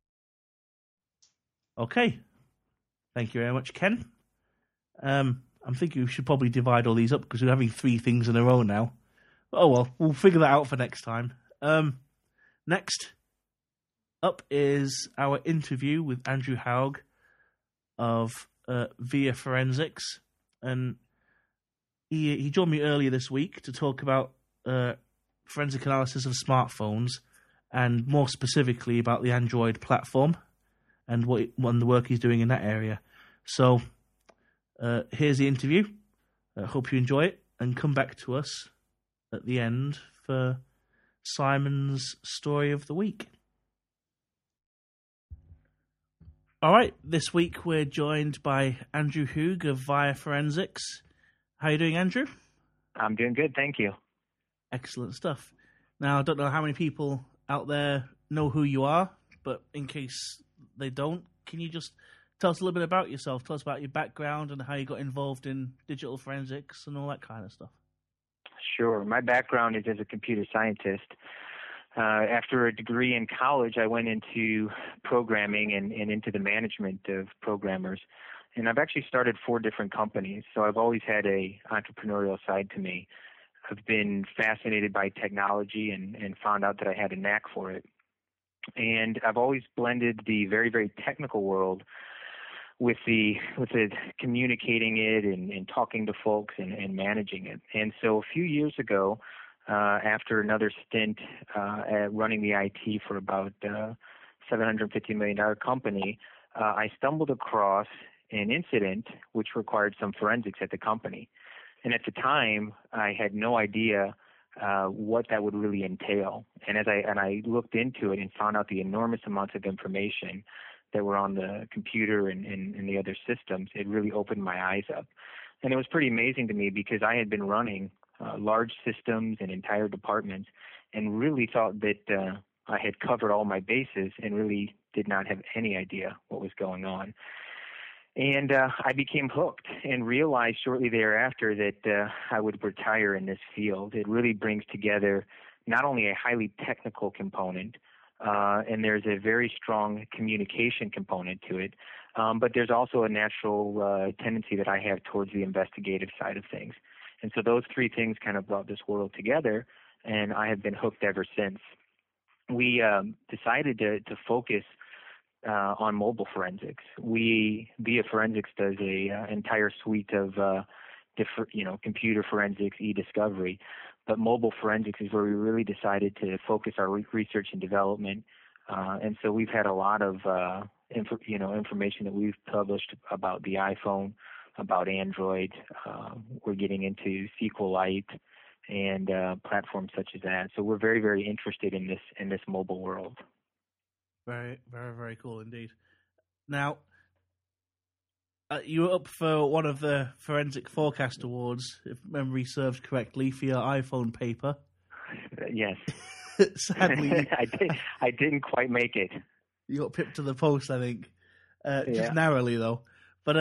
Okay. Thank you very much, Ken. I'm thinking we should probably divide all these up because we're having 3 things in a row now. Oh well, we'll figure that out for next time. Next up is our interview with Andrew Haug of VIA Forensics, and he joined me earlier this week to talk about forensic analysis of smartphones, and more specifically about the Android platform and what the work he's doing in that area. So here's the interview. Hope you enjoy it, and come back to us at the end for Simon's story of the week. All right, this week we're joined by Andrew Haug of VIA Forensics. How are you doing, Andrew? I'm doing good, thank you. Excellent stuff. Now, I don't know how many people out there know who you are, but in case they don't, can you just tell us a little bit about yourself? Tell us about your background and how you got involved in digital forensics and all that kind of stuff. Sure. My background is as a computer scientist. After a degree in college, I went into programming and into the management of programmers. And I've actually started 4 different companies, so I've always had a entrepreneurial side to me. I've been fascinated by technology and found out that I had a knack for it. And I've always blended the very, very technical world with the communicating it and talking to folks and managing it. And so a few years ago, after another stint at running the IT for about $750 million company, I stumbled across an incident which required some forensics at the company. And at the time, I had no idea what that would really entail. And as I looked into it and found out the enormous amounts of information that were on the computer and the other systems, it really opened my eyes up. And it was pretty amazing to me because I had been running large systems and entire departments and really thought that I had covered all my bases and really did not have any idea what was going on. And I became hooked and realized shortly thereafter that I would retire in this field. It really brings together not only a highly technical component, and there's a very strong communication component to it, but there's also a natural tendency that I have towards the investigative side of things. And so those 3 things kind of brought this world together, and I have been hooked ever since. We decided to focus on mobile forensics. VIA Forensics does a entire suite of computer forensics, e-discovery, but mobile forensics is where we really decided to focus our research and development. And so we've had a lot of information that we've published about the iPhone, about Android. We're getting into SQLite and platforms such as that. So we're very, very interested in this mobile world. Very, very, very cool indeed. Now, you were up for one of the Forensic Forecast Awards, if memory serves correctly, for your iPhone paper. Yes. Sadly, I didn't quite make it. You got pipped to the post, I think, just Yeah. narrowly though. But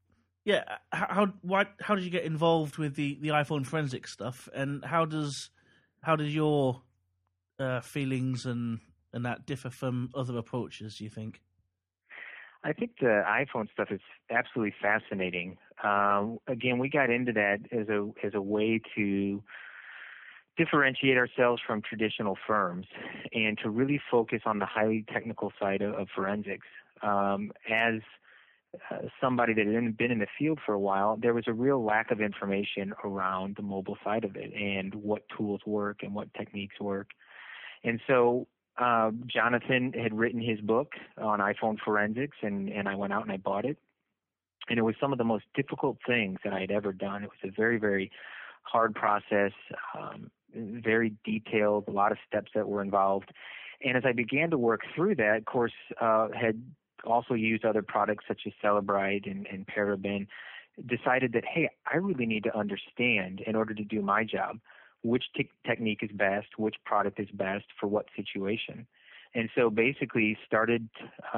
how did you get involved with the iPhone forensic stuff, and how does your feelings and that differ from other approaches, do you think? I think the iPhone stuff is absolutely fascinating. Again, we got into that as a way to differentiate ourselves from traditional firms and to really focus on the highly technical side of forensics. As somebody that had been in the field for a while, there was a real lack of information around the mobile side of it and what tools work and what techniques work. And so Jonathan had written his book on iPhone forensics, and I went out and I bought it. And it was some of the most difficult things that I had ever done. It was a very, very hard process, very detailed, a lot of steps that were involved. And as I began to work through that, of course, had also used other products such as Cellebrite and Paraben, decided that, hey, I really need to understand in order to do my job which technique is best, which product is best for what situation. And so basically started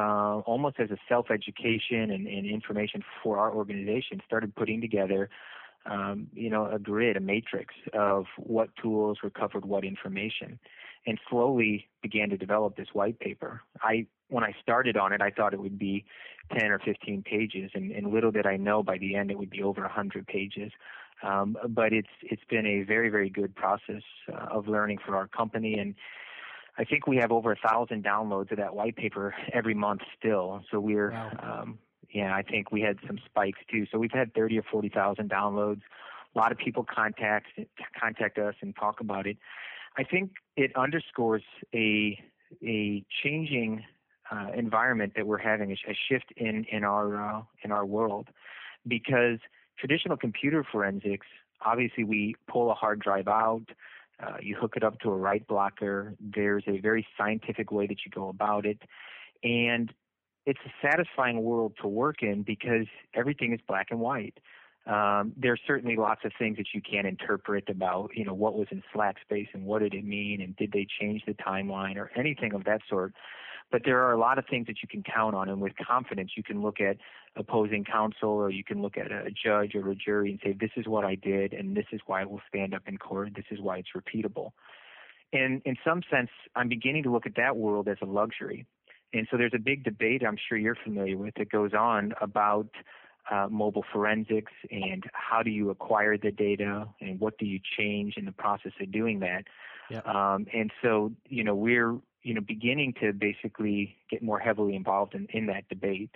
almost as a self-education and information for our organization, started putting together a grid, a matrix of what tools recovered what information, and slowly began to develop this white paper. When I started on it, I thought it would be 10 or 15 pages, and little did I know by the end it would be over 100 pages. But it's been a very, very good process of learning for our company, and I think we have over 1,000 downloads of that white paper every month still. So we're, Wow. I think we had some spikes too. So we've had 30 or 40,000 downloads. A lot of people contact us and talk about it. I think it underscores a changing environment that we're having, a shift in our world, because traditional computer forensics, obviously we pull a hard drive out, you hook it up to a write blocker. There's a very scientific way that you go about it, and it's a satisfying world to work in because everything is black and white. There's certainly lots of things that you can't interpret about, what was in Slack space and what did it mean and did they change the timeline or anything of that sort. But there are a lot of things that you can count on, and with confidence you can look at opposing counsel or you can look at a judge or a jury and say, this is what I did and this is why it will stand up in court. This is why it's repeatable. And in some sense, I'm beginning to look at that world as a luxury. And so there's a big debate I'm sure you're familiar with that goes on about mobile forensics and how do you acquire the data and what do you change in the process of doing that. Yep. And so, we're, beginning to basically get more heavily involved in that debate.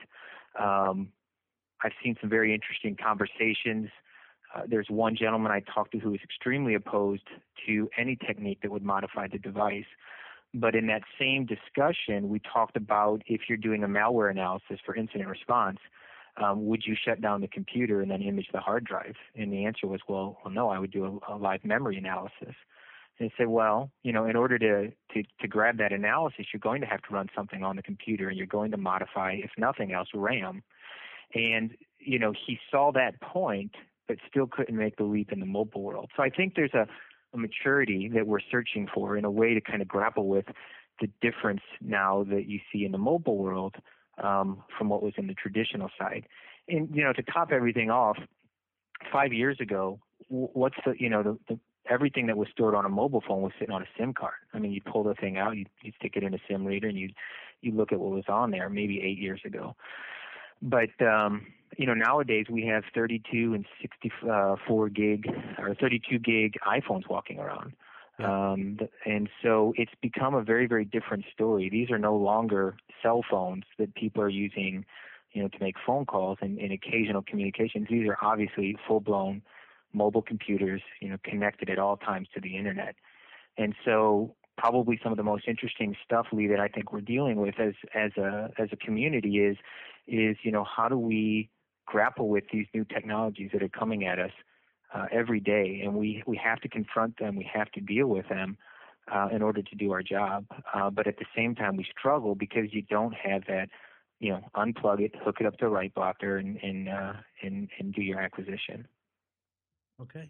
I've seen some very interesting conversations. There's one gentleman I talked to who is extremely opposed to any technique that would modify the device. But in that same discussion, we talked about if you're doing a malware analysis for incident response, would you shut down the computer and then image the hard drive? And the answer was, well, no, I would do a live memory analysis. And I said, well, in order to grab that analysis, you're going to have to run something on the computer, and you're going to modify, if nothing else, RAM. And, he saw that point, but still couldn't make the leap in the mobile world. So I think there's a maturity that we're searching for in a way to kind of grapple with the difference now that you see in the mobile world from what was in the traditional side. And, to top everything off, 5 years ago, what's the everything that was stored on a mobile phone was sitting on a SIM card. I mean, you'd pull the thing out, you'd stick it in a SIM reader, and you'd look at what was on there, maybe 8 years ago. But, nowadays we have 32 and 64 gig or 32 gig iPhones walking around. Yeah. And so it's become a very, very different story. These are no longer cell phones that people are using, to make phone calls and occasional communications. These are obviously full-blown mobile computers, connected at all times to the internet. And so probably some of the most interesting stuff, Lee, that I think we're dealing with as a community is how do we grapple with these new technologies that are coming at us every day, and we have to confront them, we have to deal with them in order to do our job. But at the same time, we struggle because you don't have that, unplug it, hook it up to a write blocker, and do your acquisition. Okay.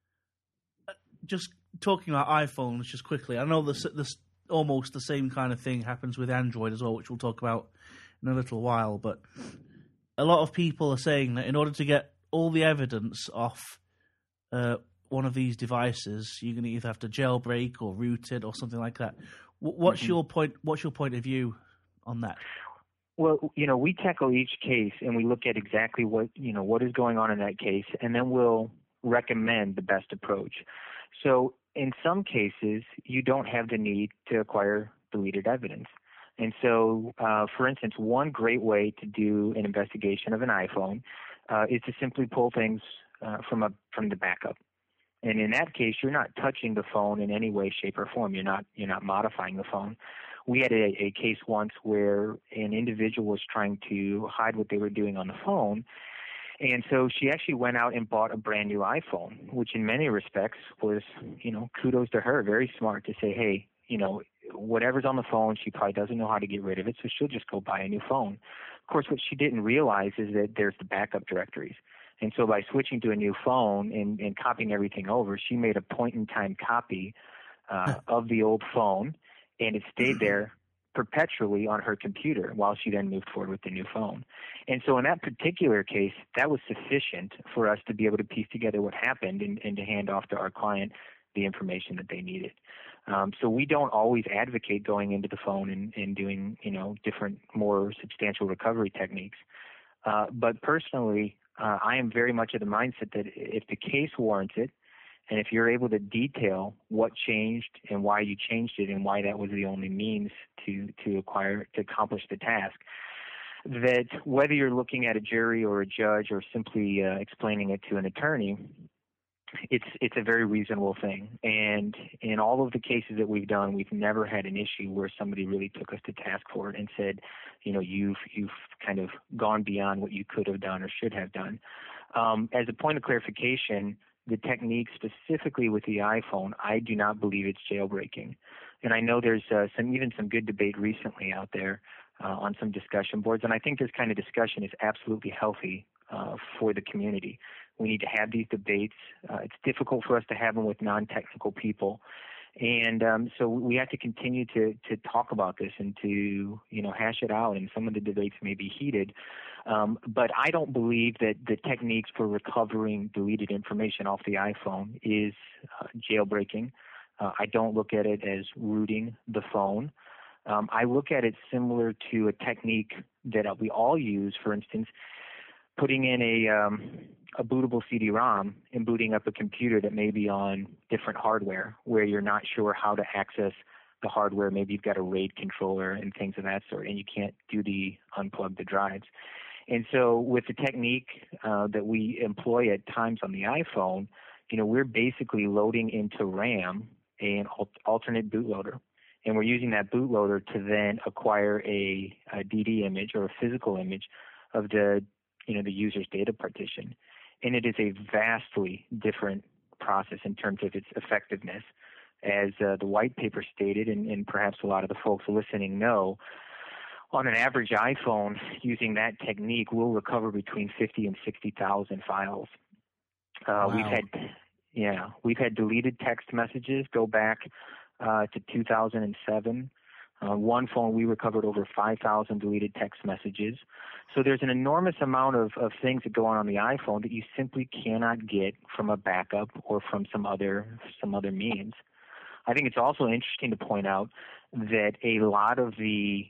Just talking about iPhones, just quickly, I know this almost the same kind of thing happens with Android as well, which we'll talk about in a little while. But a lot of people are saying that in order to get all the evidence off one of these devices, you're going to either have to jailbreak or root it or something like that. What's your point? What's your point of view on that? Well, we tackle each case and we look at exactly what is going on in that case, and then we'll recommend the best approach. So in some cases, you don't have the need to acquire deleted evidence. And so, for instance, one great way to do an investigation of an iPhone is to simply pull things from the backup. And in that case, you're not touching the phone in any way, shape, or form. You're not modifying the phone. We had a case once where an individual was trying to hide what they were doing on the phone. And so she actually went out and bought a brand new iPhone, which in many respects was, kudos to her, very smart to say, hey, whatever's on the phone, she probably doesn't know how to get rid of it, so she'll just go buy a new phone. Of course, what she didn't realize is that there's the backup directories. And so by switching to a new phone and copying everything over, she made a point-in-time copy of the old phone, and it stayed there perpetually on her computer while she then moved forward with the new phone. And so in that particular case, that was sufficient for us to be able to piece together what happened and to hand off to our client the information that they needed. So we don't always advocate going into the phone and doing, different, more substantial recovery techniques. But personally, I am very much of the mindset that if the case warrants it, and if you're able to detail what changed and why you changed it and why that was the only means to accomplish the task, that whether you're looking at a jury or a judge or simply explaining it to an attorney, it's a very reasonable thing. And in all of the cases that we've done, we've never had an issue where somebody really took us to task for it and said, you've kind of gone beyond what you could have done or should have done. As a point of clarification, the technique specifically with the iPhone, I do not believe it's jailbreaking. And I know there's some good debate recently out there on some discussion boards, and I think this kind of discussion is absolutely healthy for the community. We need to have these debates. It's difficult for us to have them with non-technical people. And so we have to continue to talk about this and to, hash it out. And some of the debates may be heated. But I don't believe that the techniques for recovering deleted information off the iPhone is jailbreaking. I don't look at it as rooting the phone. I look at it similar to a technique that we all use, for instance, putting in a bootable CD-ROM and booting up a computer that may be on different hardware where you're not sure how to access the hardware. Maybe you've got a RAID controller and things of that sort, and you can't unplug the drives. And so with the technique that we employ at times on the iPhone, we're basically loading into RAM an alternate bootloader. And we're using that bootloader to then acquire a DD image or a physical image of the user's data partition. And it is a vastly different process in terms of its effectiveness. As the white paper stated, and perhaps a lot of the folks listening know, on an average iPhone, using that technique, we'll recover between 50 and 60,000 files. Wow. We've had deleted text messages go back to 2007. One phone, we recovered over 5,000 deleted text messages. So there's an enormous amount of things that go on the iPhone that you simply cannot get from a backup or from some other means. I think it's also interesting to point out that a lot of the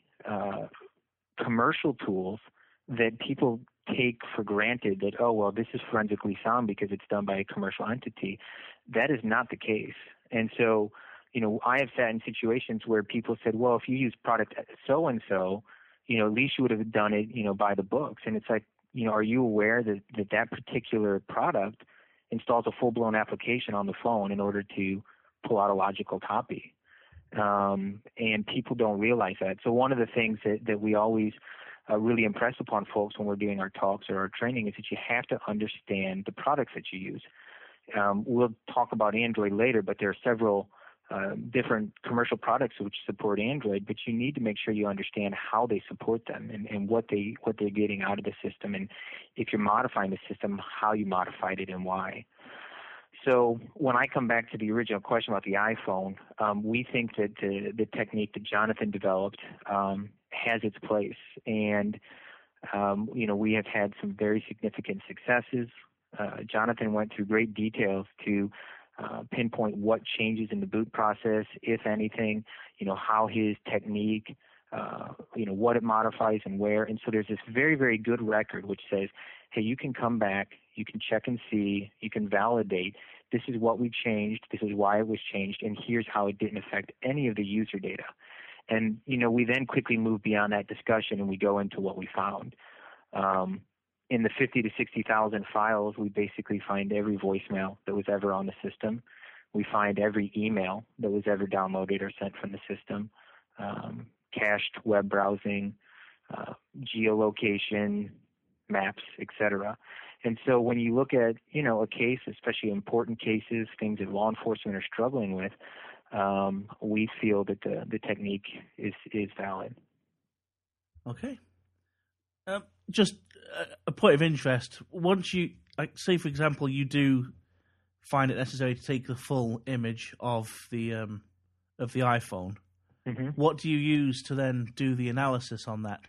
commercial tools that people take for granted that, this is forensically sound because it's done by a commercial entity, that is not the case. And so, I have sat in situations where people said, well, if you use product so-and-so, at least you would have done it, by the books. And it's like, are you aware that particular product installs a full-blown application on the phone in order to pull out a logical copy? And people don't realize that. So one of the things that we always really impress upon folks when we're doing our talks or our training is that you have to understand the products that you use. We'll talk about Android later, but there are several different commercial products which support Android, but you need to make sure you understand how they support them and what they're getting out of the system, and if you're modifying the system, how you modified it and why. So when I come back to the original question about the iPhone, we think that the technique that Jonathan developed has its place, and we have had some very significant successes. Jonathan went through great details to pinpoint what changes in the boot process, if anything, how his technique, what it modifies and where. And so there's this very, very good record which says, hey, you can come back, you can check and see, you can validate, this is what we changed, this is why it was changed, and here's how it didn't affect any of the user data. And, we then quickly move beyond that discussion and we go into what we found. In the 50 to 60,000 files, we basically find every voicemail that was ever on the system. We find every email that was ever downloaded or sent from the system, cached web browsing, geolocation, maps, etc. And so when you look at, a case, especially important cases, things that law enforcement are struggling with, we feel that the technique is valid. Okay. Just a point of interest. Once you, say for example, you do find it necessary to take the full image of the iPhone, What do you use to then do the analysis on that?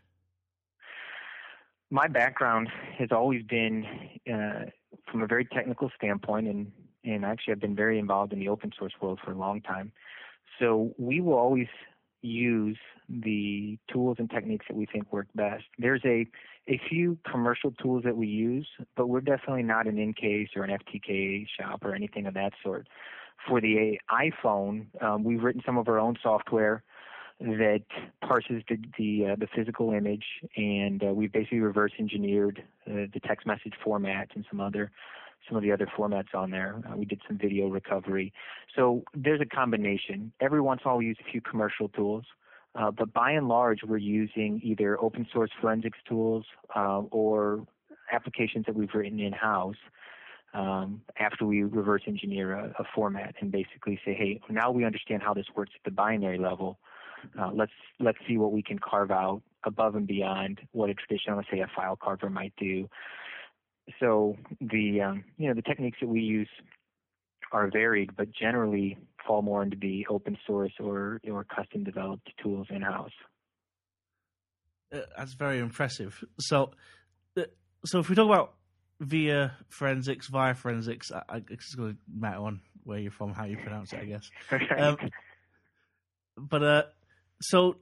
My background has always been from a very technical standpoint, and actually I've been very involved in the open source world for a long time. So we will always use the tools and techniques that we think work best. There's a few commercial tools that we use, but we're definitely not an Incase or an FTK shop or anything of that sort. For the iPhone, we've written some of our own software that parses the physical image, and we've basically reverse engineered the text message format and some of the other formats on there. We did some video recovery. So there's a combination. Every once in a while we use a few commercial tools, but by and large we're using either open source forensics tools or applications that we've written in-house after we reverse engineer a format and basically say, hey, now we understand how this works at the binary level. Let's see what we can carve out above and beyond what a traditional, let's say, a file carver might do. So the techniques that we use are varied, but generally fall more into the open source or custom developed tools in house. That's very impressive. So if we talk about VIA forensics, it's going to matter on where you're from, how you pronounce it, I guess. So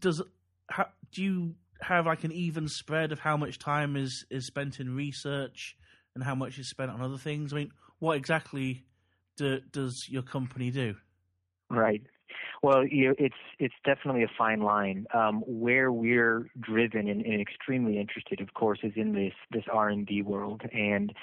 do you have like an even spread of how much time is spent in research and how much is spent on other things? I mean, what exactly does your company do? Right. Well, it's definitely a fine line. Where we're driven and extremely interested, of course, is in this R&D world, and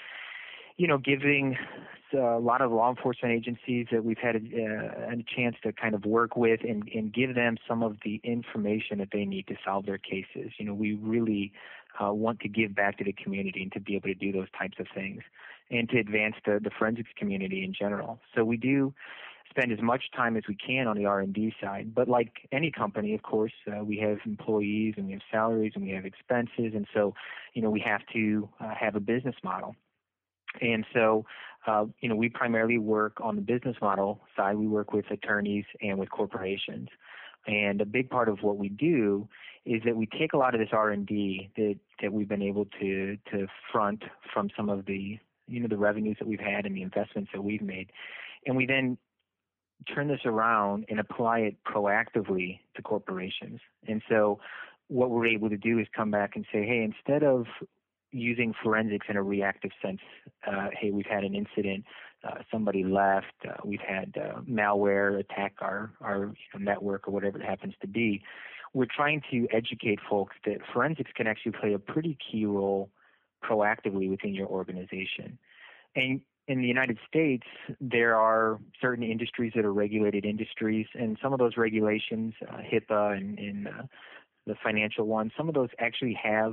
giving a lot of law enforcement agencies that we've had a chance to kind of work with and give them some of the information that they need to solve their cases. We really want to give back to the community and to be able to do those types of things and to advance the forensics community in general. So we do spend as much time as we can on the R&D side. But like any company, of course, we have employees and we have salaries and we have expenses. And so, we have to have a business model. And so, we primarily work on the business model side. We work with attorneys and with corporations. And a big part of what we do is that we take a lot of this R&D that we've been able to front from some of the, the revenues that we've had and the investments that we've made. And we then turn this around and apply it proactively to corporations. And so what we're able to do is come back and say, hey, instead of using forensics in a reactive sense, hey, we've had an incident, somebody left, we've had malware attack our network or whatever it happens to be, we're trying to educate folks that forensics can actually play a pretty key role proactively within your organization. And in the United States, there are certain industries that are regulated industries, and some of those regulations, HIPAA and the financial ones, some of those actually have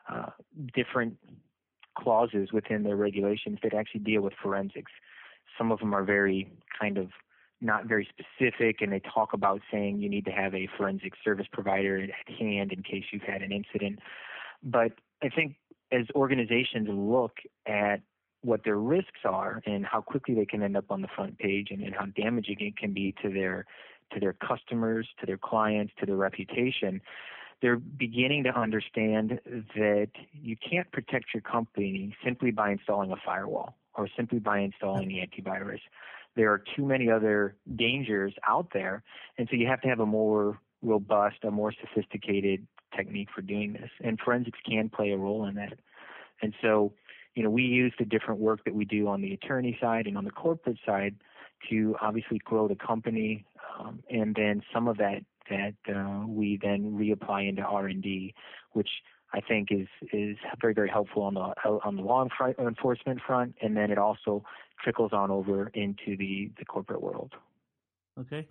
different clauses within their regulations that actually deal with forensics. Some of them are very kind of not very specific, and they talk about saying you need to have a forensic service provider at hand in case you've had an incident. But I think as organizations look at what their risks are and how quickly they can end up on the front page and how damaging it can be to their customers, to their clients, to their reputation, they're beginning to understand that you can't protect your company simply by installing a firewall or simply by installing the antivirus. There are too many other dangers out there, and so you have to have a more robust, a more sophisticated technique for doing this, and forensics can play a role in that. And so, we use the different work that we do on the attorney side and on the corporate side to obviously grow the company, and then some of that we then reapply into R&D, which I think is very, very helpful on the law enforcement front, and then it also trickles on over into the corporate world. Okay.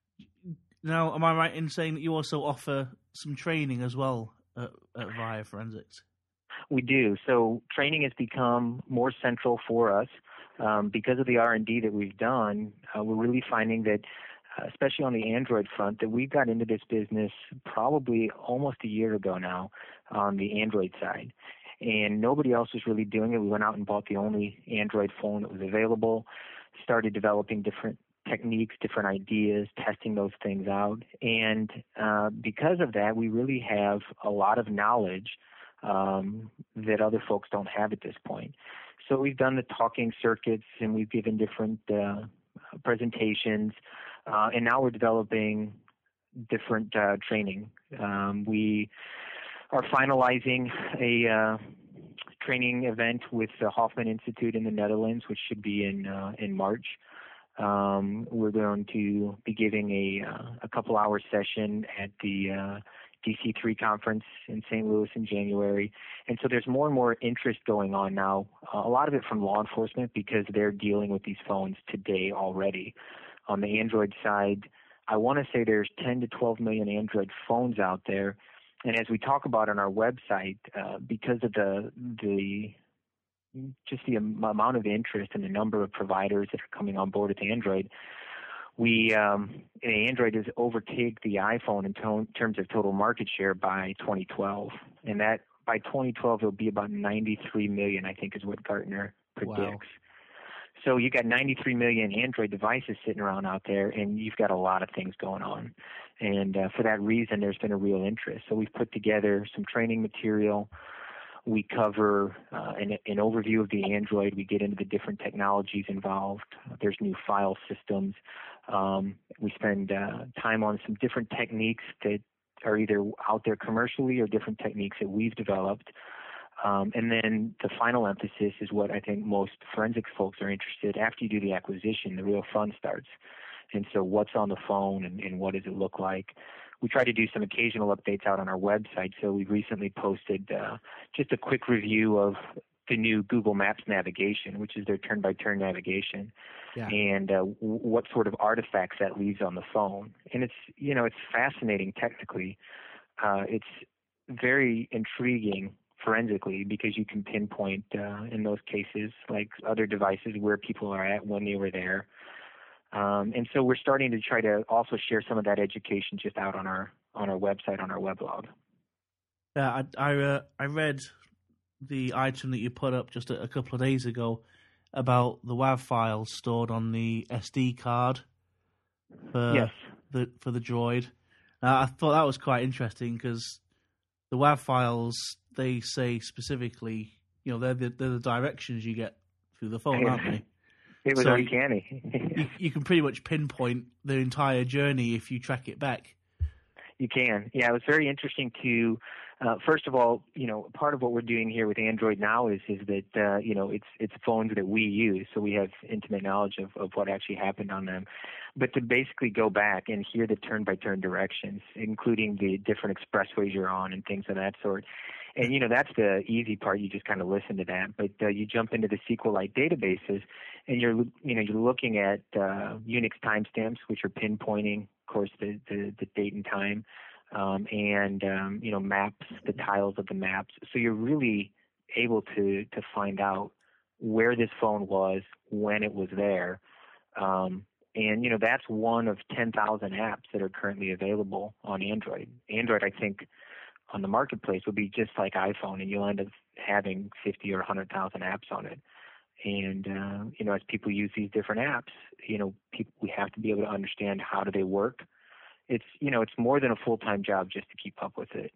Now, am I right in saying that you also offer some training as well at VIA Forensics? We do. So training has become more central for us because of the R&D that we've done. We're really finding that, especially on the Android front, that we got into this business probably almost a year ago now on the Android side. And nobody else was really doing it. We went out and bought the only Android phone that was available, started developing different techniques, different ideas, testing those things out. And because of that, we really have a lot of knowledge that other folks don't have at this point. So we've done the talking circuits, and we've given different presentations, and now we're developing different training. We are finalizing a training event with the Hoffman Institute in the Netherlands, which should be in March. We're going to be giving a couple-hour session at the DC3 conference in St. Louis in January. And so there's more and more interest going on now, a lot of it from law enforcement because they're dealing with these phones today already. On the Android side, I want to say there's 10 to 12 million Android phones out there. And as we talk about on our website, because of the amount of interest and the number of providers that are coming on board with Android, Android has overtaken the iPhone in terms of total market share by 2012, and that by 2012 it'll be about 93 million, I think, is what Gartner predicts. Wow. So you got 93 million Android devices sitting around out there, and you've got a lot of things going on. And for that reason, there's been a real interest. So we've put together some training material. We cover an overview of the Android. We get into the different technologies involved. There's new file systems. We spend time on some different techniques that are either out there commercially or different techniques that we've developed. And then the final emphasis is what I think most forensics folks are interested. After you do the acquisition, the real fun starts. And so what's on the phone and what does it look like? We try to do some occasional updates out on our website. So we recently posted just a quick review of the new Google Maps navigation, which is their turn-by-turn navigation, and what sort of artifacts that leaves on the phone. And it's fascinating technically. It's very intriguing forensically because you can pinpoint in those cases, like other devices, where people are at when they were there. And so we're starting to try to also share some of that education just out on our website, on our weblog. Yeah, I read the item that you put up just a couple of days ago about the WAV files stored on the SD card for the Droid. I thought that was quite interesting because the WAV files, they say specifically, they're the directions you get through the phone, aren't they? It was uncanny. you can pretty much pinpoint the entire journey if you track it back. You can. Yeah, it was very interesting to, first of all, part of what we're doing here with Android now is that, it's phones that we use, so we have intimate knowledge of what actually happened on them. But to basically go back and hear the turn-by-turn directions, including the different expressways you're on and things of that sort. And, that's the easy part. You just kind of listen to that. But you jump into the SQLite databases, and you're looking at Unix timestamps, which are pinpointing, of course, the date and time, and maps, the tiles of the maps. So you're really able to find out where this phone was, when it was there. And that's one of 10,000 apps that are currently available on Android. Android, I think, on the marketplace would be just like iPhone, and you'll end up having 50 or 100,000 apps on it. And as people use these different apps, we have to be able to understand how do they work. It's more than a full-time job just to keep up with it.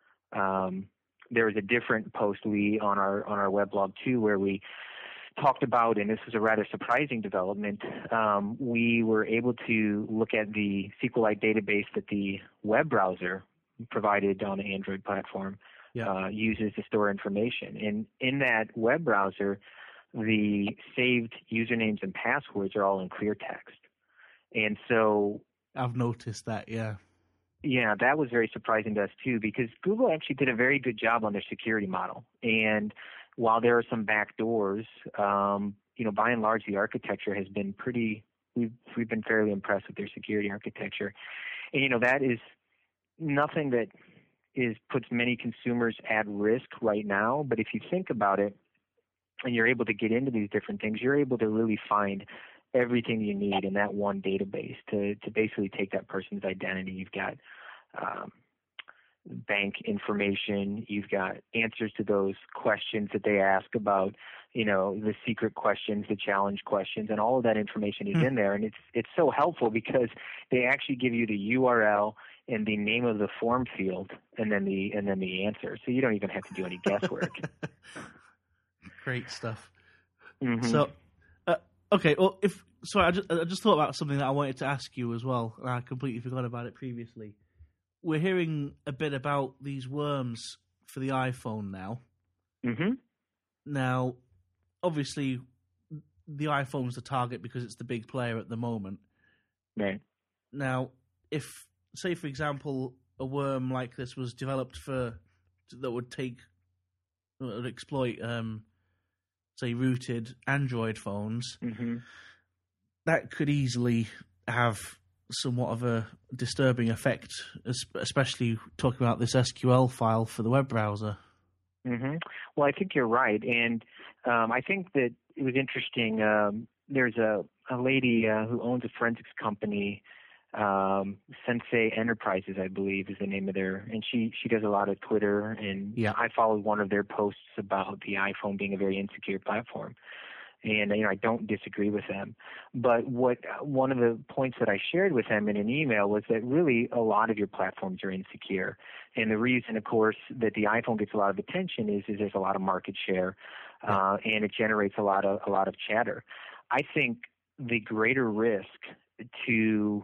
There was a different post, Lee, on our weblog too, where we talked about, and this was a rather surprising development, we were able to look at the SQLite database that the web browser provided on the Android platform uses to store information. And in that web browser, the saved usernames and passwords are all in clear text. And so I've noticed that, yeah. Yeah, that was very surprising to us too, because Google actually did a very good job on their security model. And while there are some back doors, by and large, the architecture has been we've been fairly impressed with their security architecture. And, that is nothing that puts many consumers at risk right now. But if you think about it, and you're able to get into these different things, you're able to really find everything you need in that one database to basically take that person's identity. You've got bank information. You've got answers to those questions that they ask about, the secret questions, the challenge questions, and all of that information is in there. And it's so helpful because they actually give you the URL and the name of the form field, and then the answer. So you don't even have to do any guesswork. Great stuff. Mm-hmm. So, okay. Well, I just thought about something that I wanted to ask you as well, and I completely forgot about it previously. We're hearing a bit about these worms for the iPhone now. Mm-hmm. Now, obviously, the iPhone's the target because it's the big player at the moment. Right. Now, if, say, for example, a worm like this was developed that would exploit, say, rooted Android phones, mm-hmm. that could easily have somewhat of a disturbing effect, especially talking about this SQL file for the web browser. Mm-hmm. Well, I think you're right, and I think that it was interesting. There's a lady who owns a forensics company, Sensei Enterprises, I believe, is the name of their, and she does a lot of Twitter, and I followed one of their posts about the iPhone being a very insecure platform. And I don't disagree with them, but one of the points that I shared with them in an email was that really a lot of your platforms are insecure, and the reason, of course, that the iPhone gets a lot of attention is there's a lot of market share, and it generates a lot of chatter. I think the greater risk to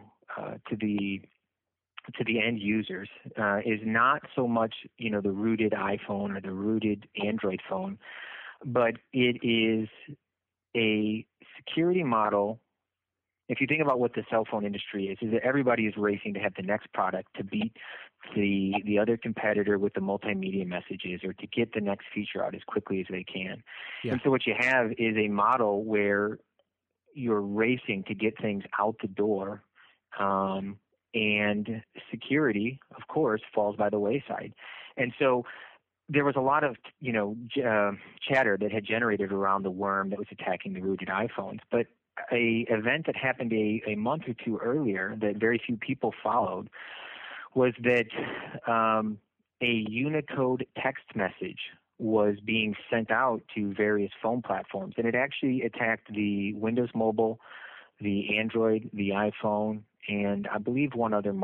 the end users is not so much the rooted iPhone or the rooted Android phone, but it is a security model. If you think about what the cell phone industry is that everybody is racing to have the next product to beat the other competitor with the multimedia messages, or to get the next feature out as quickly as they can. Yeah. And so what you have is a model where you're racing to get things out the door, and security, of course, falls by the wayside. And so there was a lot of, chatter that had generated around the worm that was attacking the rooted iPhones. But a event that happened a month or two earlier that very few people followed was that a Unicode text message was being sent out to various phone platforms, and it actually attacked the Windows Mobile, the Android, the iPhone, and I believe one other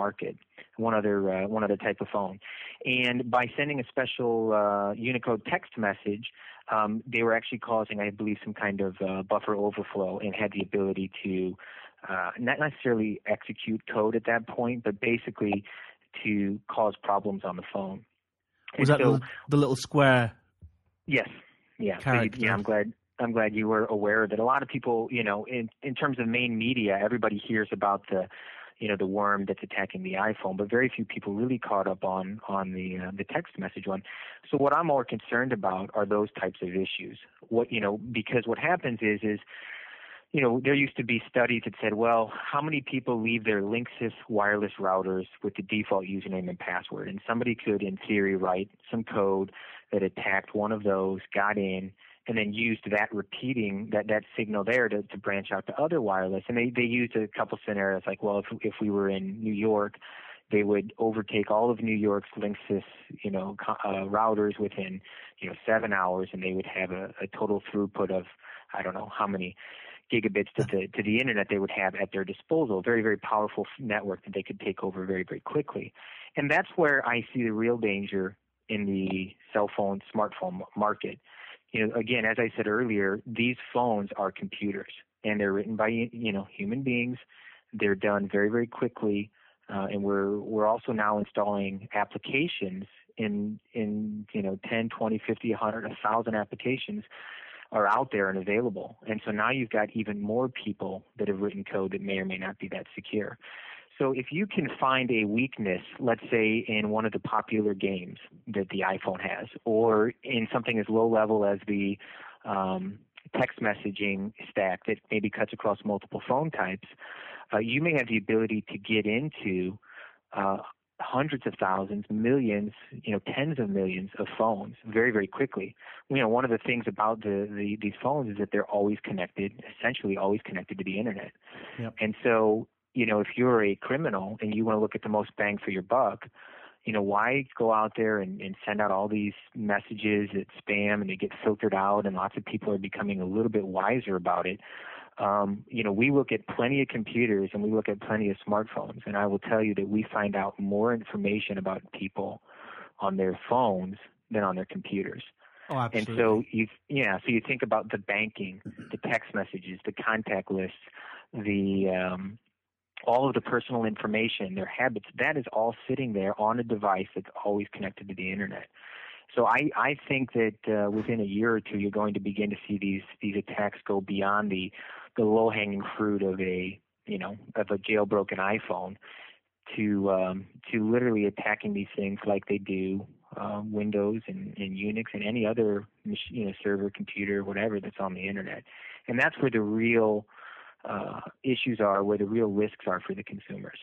type of phone. And by sending a special Unicode text message, they were actually causing, I believe, some kind of buffer overflow, and had the ability to not necessarily execute code at that point, but basically to cause problems on the phone. Was that the little square? Yes. Yeah. Character. So I'm glad you were aware of it. A lot of people, in terms of main media, everybody hears about the worm that's attacking the iPhone, but very few people really caught up on the text message one. So what I'm more concerned about are those types of issues. Because what happens is there used to be studies that said, well, how many people leave their Linksys wireless routers with the default username and password? And somebody could, in theory, write some code that attacked one of those, got in, and then used that repeating that signal there to branch out to other wireless. And they used a couple scenarios like, well, if we were in New York, they would overtake all of New York's Linksys, routers within, 7 hours, and they would have a total throughput of, I don't know how many gigabits to the internet they would have at their disposal. Very, very powerful network that they could take over very, very quickly. And that's where I see the real danger in the cell phone, smartphone market. Again, as I said earlier, these phones are computers, and they're written by, human beings. They're done very, very quickly, and we're also now installing applications in 10, 20, 50, 100, 1,000 applications are out there and available. And so now you've got even more people that have written code that may or may not be that secure. So if you can find a weakness, let's say in one of the popular games that the iPhone has, or in something as low level as the text messaging stack that maybe cuts across multiple phone types, you may have the ability to get into hundreds of thousands, millions, tens of millions of phones very, very quickly. One of the things about these phones is that they're always connected, essentially always connected to the internet. Yep. And so, if you're a criminal and you want to look at the most bang for your buck, Why go out there and send out all these messages that spam and they get filtered out, and lots of people are becoming a little bit wiser about it. We look at plenty of computers and we look at plenty of smartphones, and I will tell you that we find out more information about people on their phones than on their computers. Oh, absolutely. And so you think about the banking, the text messages, the contact lists, all of the personal information, their habits, that is all sitting there on a device that's always connected to the internet. So I think that within a year or two, you're going to begin to see these attacks go beyond the low-hanging fruit of a jailbroken iPhone to literally attacking these things like they do Windows and Unix and any other server, computer, whatever that's on the internet. And that's where the real issues are, where the real risks are for the consumers.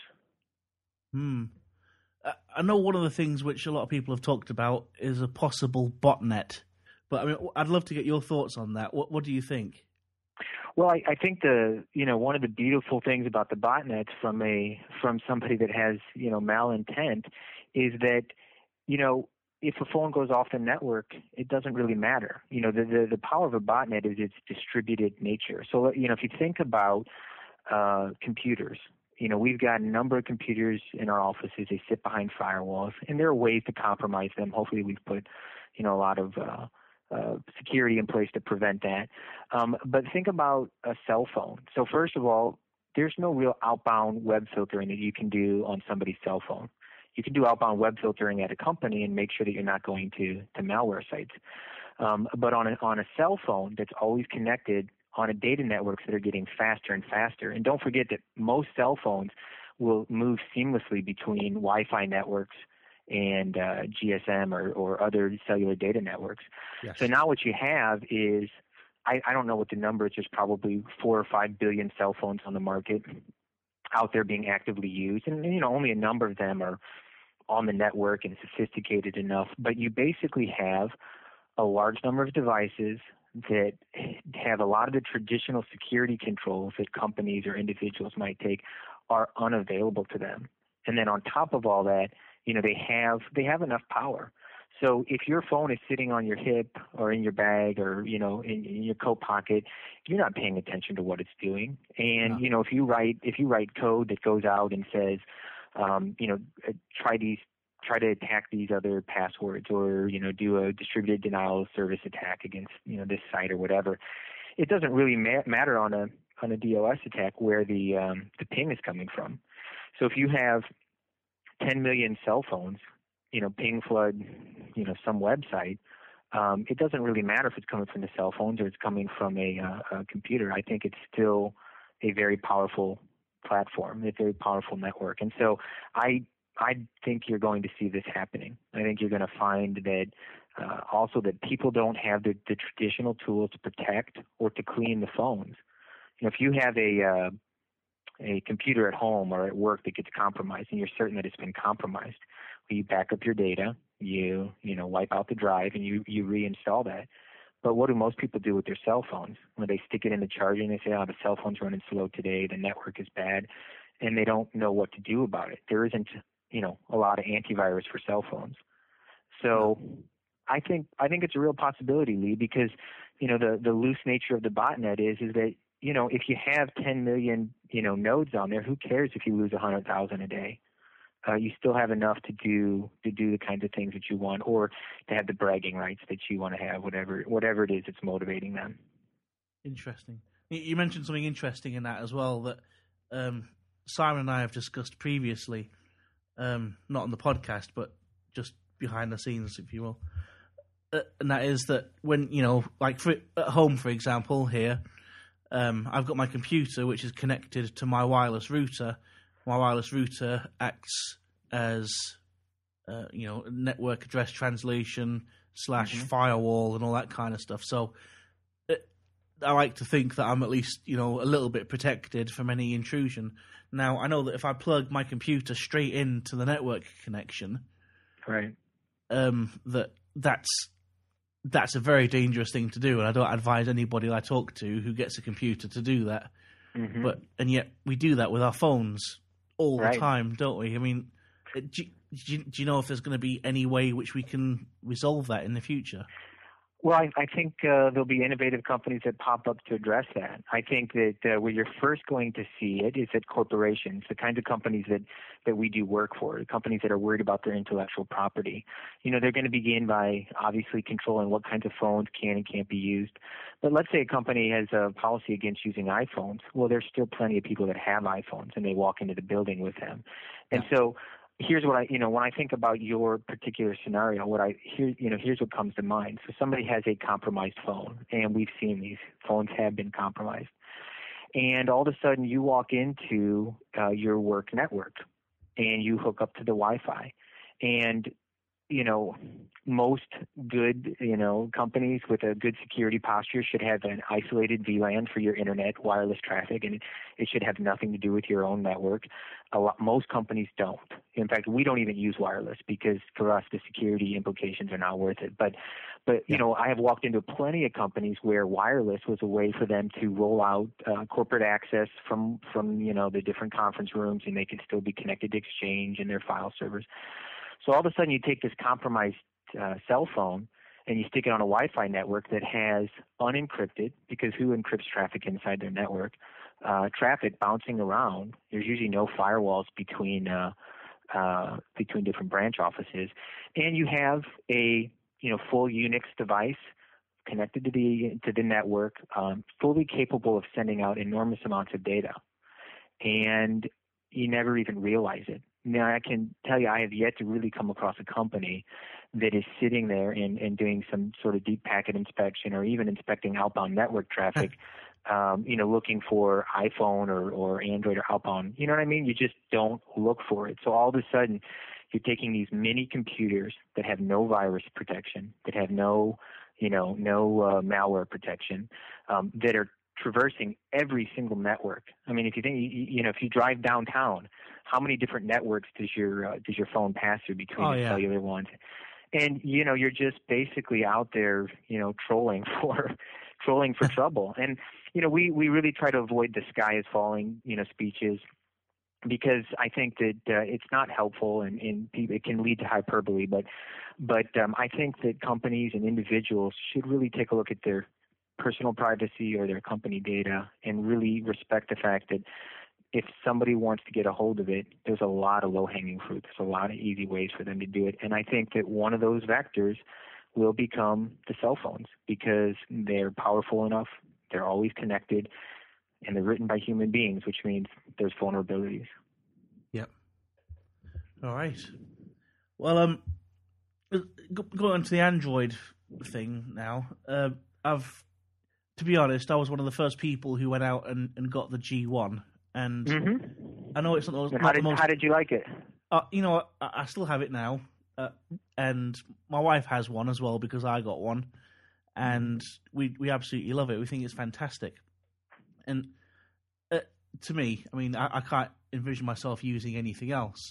I know one of the things which a lot of people have talked about is a possible botnet, but I mean, I'd love to get your thoughts on that. What do you think? Well, I think one of the beautiful things about the botnets from somebody that has malintent is that if a phone goes off the network, it doesn't really matter. The power of a botnet is its distributed nature. So if you think about computers, we've got a number of computers in our offices. They sit behind firewalls, and there are ways to compromise them. Hopefully, we've put a lot of security in place to prevent that. But think about a cell phone. So first of all, there's no real outbound web filtering that you can do on somebody's cell phone. You can do outbound web filtering at a company and make sure that you're not going to malware sites. But on a cell phone that's always connected on a data networks that are getting faster and faster. And don't forget that most cell phones will move seamlessly between Wi-Fi networks and GSM or other cellular data networks. Yes. So now what you have is, I don't know what the number is, there's probably 4 or 5 billion cell phones on the market out there being actively used. And, only a number of them are on the network and sophisticated enough. But you basically have a large number of devices that have a lot of the traditional security controls that companies or individuals might take are unavailable to them. And then on top of all that, they have enough power. So if your phone is sitting on your hip or in your bag or, in your coat pocket, you're not paying attention to what it's doing. And, No. if you write code that goes out and says, try to attack these other passwords or, do a distributed denial of service attack against, this site or whatever, it doesn't really matter on a DOS attack where the ping is coming from. So if you have 10 million cell phones, ping flood, some website, it doesn't really matter if it's coming from the cell phones or it's coming from a computer. I think it's still a very powerful platform, a very powerful network. And so I think you're going to see this happening. I think you're going to find that also that people don't have the traditional tools to protect or to clean the phones. If you have a computer at home or at work that gets compromised and you're certain that it's been compromised, you back up your data, you wipe out the drive, and you reinstall that. But what do most people do with their cell phones? When they stick it in the charger and they say, the cell phone's running slow today, the network is bad, and they don't know what to do about it. There isn't, a lot of antivirus for cell phones. So I think it's a real possibility, Lee, because, the loose nature of the botnet is that, if you have 10 million, nodes on there, who cares if you lose 100,000 a day? You still have enough to do the kinds of things that you want, or to have the bragging rights that you want to have, whatever it is that's motivating them. Interesting. You mentioned something interesting in that as well that Simon and I have discussed previously, not on the podcast, but just behind the scenes, if you will. And that is that when, at home, for example, here, I've got my computer, which is connected to my wireless router. My wireless router acts as, network address translation / firewall and all that kind of stuff. So I like to think that I'm at least, a little bit protected from any intrusion. Now, I know that if I plug my computer straight into the network connection, right, that's a very dangerous thing to do, and I don't advise anybody I talk to who gets a computer to do that. And yet we do that with our phones all the time, don't we? I mean, do you know if there's going to be any way which we can resolve that in the future? Well, I think there'll be innovative companies that pop up to address that. I think that where you're first going to see it is at corporations, the kinds of companies that we do work for, the companies that are worried about their intellectual property. They're going to begin by obviously controlling what kinds of phones can and can't be used. But let's say a company has a policy against using iPhones. Well, there's still plenty of people that have iPhones, and they walk into the building with them. And so here's what when I think about your particular scenario, here's what comes to mind. So somebody has a compromised phone, and we've seen these phones have been compromised. And all of a sudden you walk into your work network and you hook up to the Wi-Fi. And most good, companies with a good security posture should have an isolated VLAN for your internet wireless traffic, and it should have nothing to do with your own network. Most companies don't. In fact, we don't even use wireless because for us the security implications are not worth it. But I have walked into plenty of companies where wireless was a way for them to roll out corporate access from the different conference rooms, and they could still be connected to Exchange and their file servers. So all of a sudden you take this compromised cell phone and you stick it on a Wi-Fi network that has unencrypted, because who encrypts traffic inside their network, traffic bouncing around. There's usually no firewalls between different branch offices. And you have a full Unix device connected to the network, fully capable of sending out enormous amounts of data. And you never even realize it. Now, I can tell you I have yet to really come across a company that is sitting there and doing some sort of deep packet inspection or even inspecting outbound network traffic, looking for iPhone or Android or outbound. You know what I mean? You just don't look for it. So all of a sudden, you're taking these mini computers that have no virus protection, that have no malware protection, that are traversing every single network. I mean, if you think, if you drive downtown, how many different networks does your phone pass through between the cellular ones? And you're just basically out there, trolling for trouble. And we really try to avoid the sky is falling, speeches, because I think that it's not helpful and it can lead to hyperbole. But I think that companies and individuals should really take a look at their personal privacy or their company data and really respect the fact that if somebody wants to get a hold of it, there's a lot of low-hanging fruit. There's a lot of easy ways for them to do it. And I think that one of those vectors will become the cell phones, because they're powerful enough, they're always connected, and they're written by human beings, which means there's vulnerabilities. Yep. All right. Well, going on to the Android thing now. To be honest, I was one of the first people who went out and got the G1. And I know it's not the most... How did you like it? I still have it now. And my wife has one as well because I got one. And we absolutely love it. We think it's fantastic. And to me, I mean, I can't envision myself using anything else.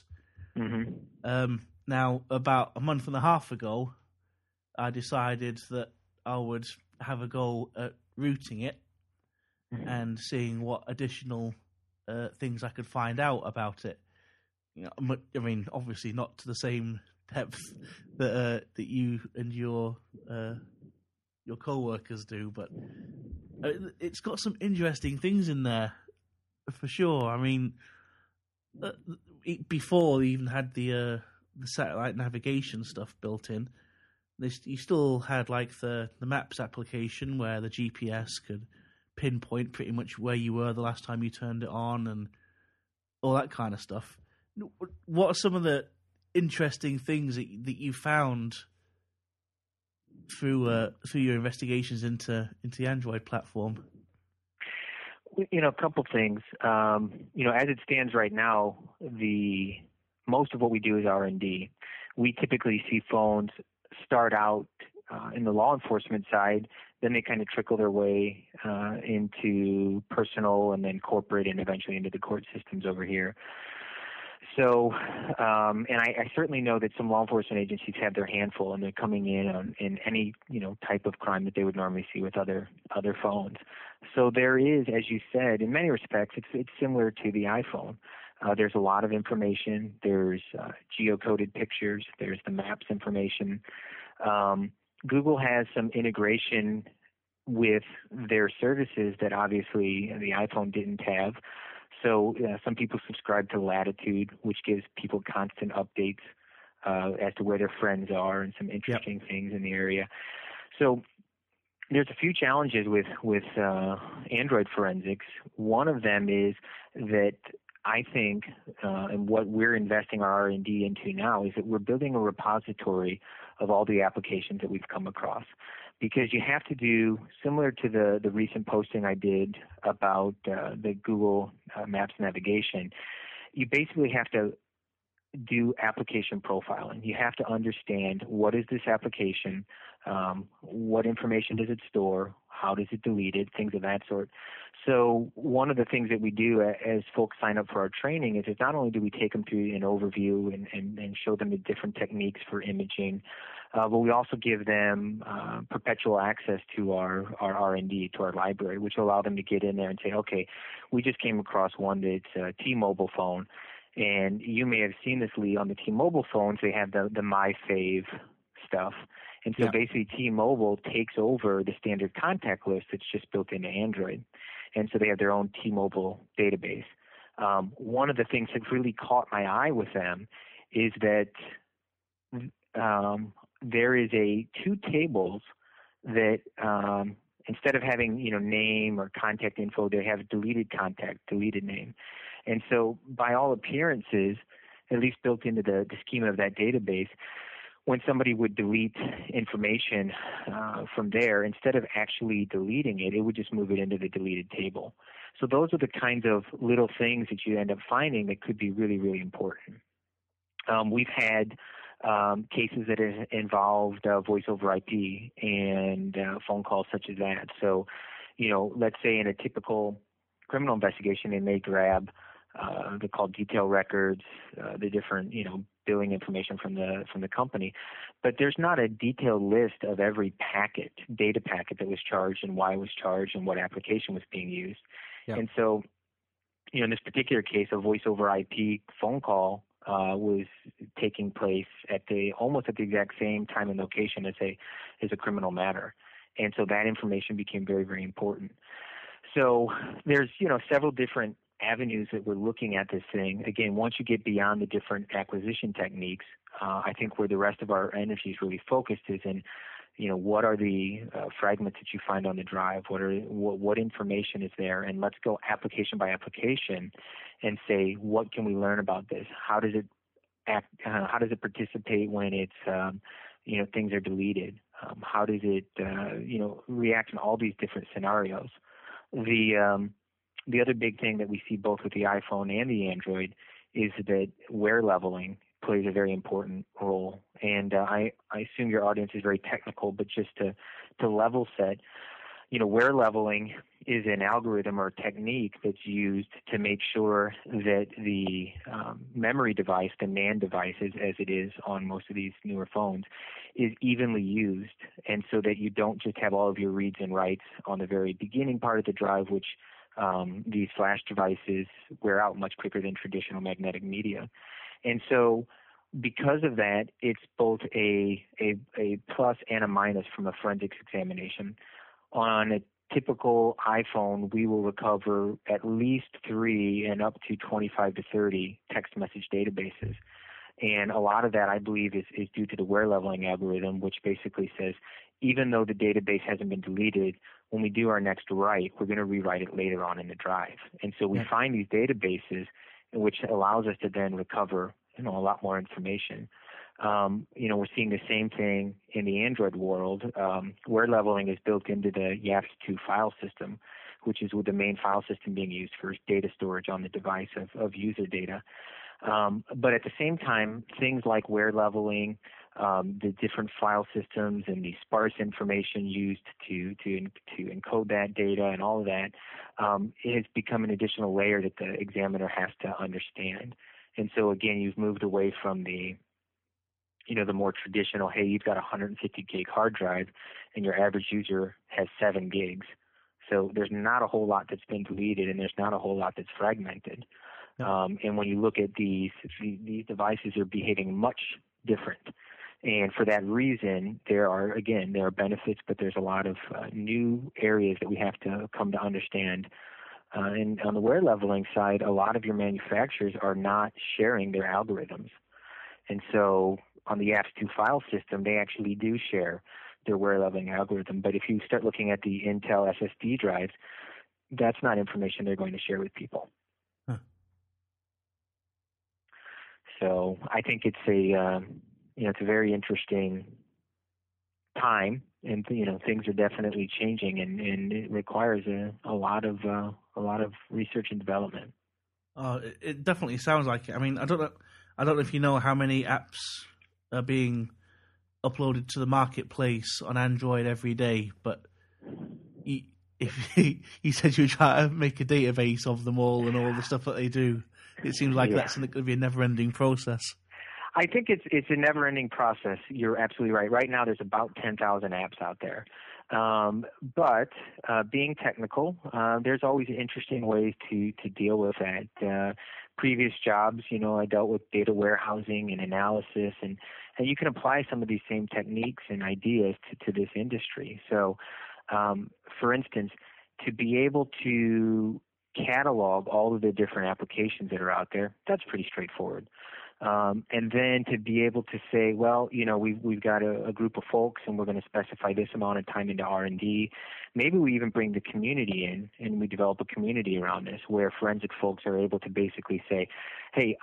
Now, about a month and a half ago, I decided that I would have a go at rooting it and seeing what additional things I could find out about it. I mean, obviously not to the same depth that you and your co-workers do, but it's got some interesting things in there for sure. I mean, before they even had the satellite navigation stuff built in, you still had like the Maps application where the GPS could pinpoint pretty much where you were the last time you turned it on and all that kind of stuff. What are some of the interesting things that you found through your investigations into the Android platform? A couple things. As it stands right now, most of what we do is R&D. We typically see phones start out in the law enforcement side, then they kind of trickle their way into personal and then corporate and eventually into the court systems over here. So, and I certainly know that some law enforcement agencies have their handful and they're coming in any, type of crime that they would normally see with other phones. So there is, as you said, in many respects, it's similar to the iPhone. There's a lot of information. There's geocoded pictures. There's the maps information. Google has some integration with their services that obviously the iPhone didn't have. So some people subscribe to Latitude, which gives people constant updates as to where their friends are and some interesting things in the area. So there's a few challenges with Android forensics. One of them is that I think, and what we're investing our R&D into now, is that we're building a repository of all the applications that we've come across. Because you have to do, similar to the recent posting I did about the Google Maps navigation, you basically have to do application profiling. You have to understand, what is this application, what information does it store, how does it delete it, things of that sort. So one of the things that we do as folks sign up for our training is not only do we take them through an overview and show them the different techniques for imaging, but we also give them perpetual access to our R&D, to our library, which will allow them to get in there and say, okay, we just came across one that's a T-Mobile phone. And you may have seen this, Lee, on the T-Mobile phones, they have the My Fave stuff. And so basically T-Mobile takes over the standard contact list that's just built into Android. And so they have their own T-Mobile database. One of the things that really caught my eye with them is that there is two tables that instead of having name or contact info, they have deleted contact, deleted name. And so by all appearances, at least built into the schema of that database, when somebody would delete information from there, instead of actually deleting it, it would just move it into the deleted table. So those are the kinds of little things that you end up finding that could be really, really important. We've had cases that have involved voice over IP and phone calls such as that. So, let's say in a typical criminal investigation, they may grab they're called detail records, the different billing information from the company, but there's not a detailed list of every data packet that was charged and why it was charged and what application was being used. And so, in this particular case, a voice over IP phone call was taking place almost at the exact same time and location as a criminal matter, and so that information became very, very important. So there's several different avenues that we're looking at this thing. Again, once you get beyond the different acquisition techniques, I think where the rest of our energy is really focused is in, what are the fragments that you find on the drive? What information is there? And let's go application by application and say, what can we learn about this? How does it act? How does it participate when it's things are deleted? How does it react in all these different scenarios? The other big thing that we see both with the iPhone and the Android is that wear leveling plays a very important role. And I assume your audience is very technical, but just to level set, wear leveling is an algorithm or technique that's used to make sure that the memory device, the NAND devices as it is on most of these newer phones, is evenly used, and so that you don't just have all of your reads and writes on the very beginning part of the drive, which these flash devices wear out much quicker than traditional magnetic media. And so because of that, it's both a plus and a minus from a forensics examination. On a typical iPhone, we will recover at least 3 and up to 25 to 30 text message databases. And a lot of that, I believe, is due to the wear leveling algorithm, which basically says, even though the database hasn't been deleted, when we do our next write, we're going to rewrite it later on in the drive. And so we find these databases, which allows us to then recover, a lot more information. We're seeing the same thing in the Android world. Wear leveling is built into the YAPS2 file system, which is with the main file system being used for data storage on the device of user data. But at the same time, things like wear leveling, the different file systems and the sparse information used to encode that data and all of that has become an additional layer that the examiner has to understand. And so again, you've moved away from the more traditional, hey, you've got a 150 gig hard drive and your average user has 7 gigs. So there's not a whole lot that's been deleted and there's not a whole lot that's fragmented. And when you look at these devices are behaving much different. And for that reason, there are benefits, but there's a lot of new areas that we have to come to understand. And on the wear leveling side, a lot of your manufacturers are not sharing their algorithms. And so on the apps 2 file system, they actually do share their wear leveling algorithm. But if you start looking at the Intel SSD drives, that's not information they're going to share with people. Huh. So I think it's it's a very interesting time, and things are definitely changing, and it requires a lot of research and development. It definitely sounds like it. I mean, I don't know if you know how many apps are being uploaded to the marketplace on Android every day, but if you said you try to make a database of them all and all the stuff that they do, it seems like that's going to be a never-ending process. I think it's a never-ending process. You're absolutely right. Right now, there's about 10,000 apps out there. But being technical, there's always interesting ways to deal with that. Previous jobs, I dealt with data warehousing and analysis, and you can apply some of these same techniques and ideas to this industry. So, for instance, to be able to catalog all of the different applications that are out there, that's pretty straightforward. And then to be able to say, well, we've got a group of folks, and we're going to specify this amount of time into R&D. Maybe we even bring the community in, and we develop a community around this, where forensic folks are able to basically say, hey,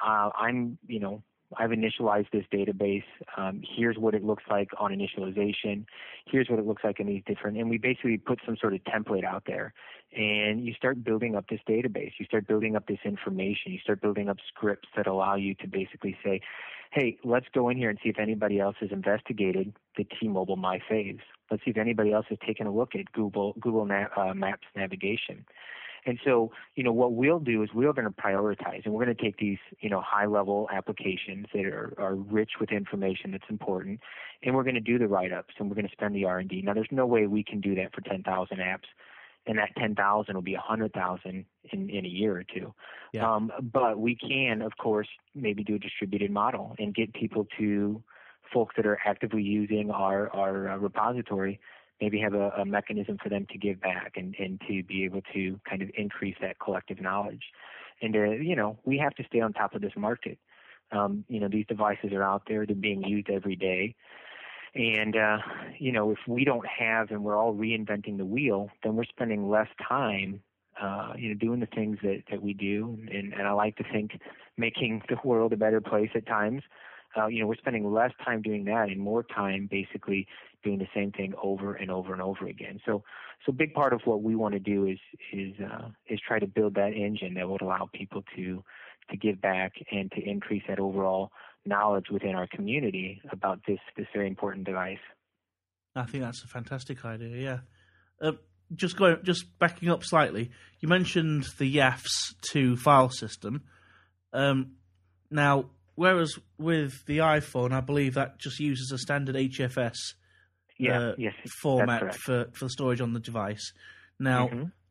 I've initialized this database. Here's what it looks like on initialization. Here's what it looks like in these different, and we basically put some sort of template out there, and you start building up this database. You start building up this information. You start building up scripts that allow you to basically say, hey, let's go in here and see if anybody else has investigated the T-Mobile MyFaves. Let's see if anybody else has taken a look at Google Maps navigation. And so, what we'll do is we're going to prioritize, and we're going to take these, high-level applications that are rich with information that's important, and we're going to do the write-ups, and we're going to spend the R&D. Now, there's no way we can do that for 10,000 apps, and that 10,000 will be 100,000 in a year or two. Yeah. But we can, of course, maybe do a distributed model and get people to folks that are actively using our repository, maybe have a mechanism for them to give back and to be able to kind of increase that collective knowledge. And, we have to stay on top of this market. These devices are out there. They're being used every day. And, if we don't have, and we're all reinventing the wheel, then we're spending less time, doing the things that we do. And I like to think making the world a better place at times. We're spending less time doing that and more time basically doing the same thing over and over and over again. So a big part of what we want to do is try to build that engine that would allow people to give back and to increase that overall knowledge within our community about this very important device. I think that's a fantastic idea. Yeah. Just backing up slightly, you mentioned the YAFS 2 file system. Now, whereas with the iPhone, I believe that just uses a standard HFS format for storage on the device. Now,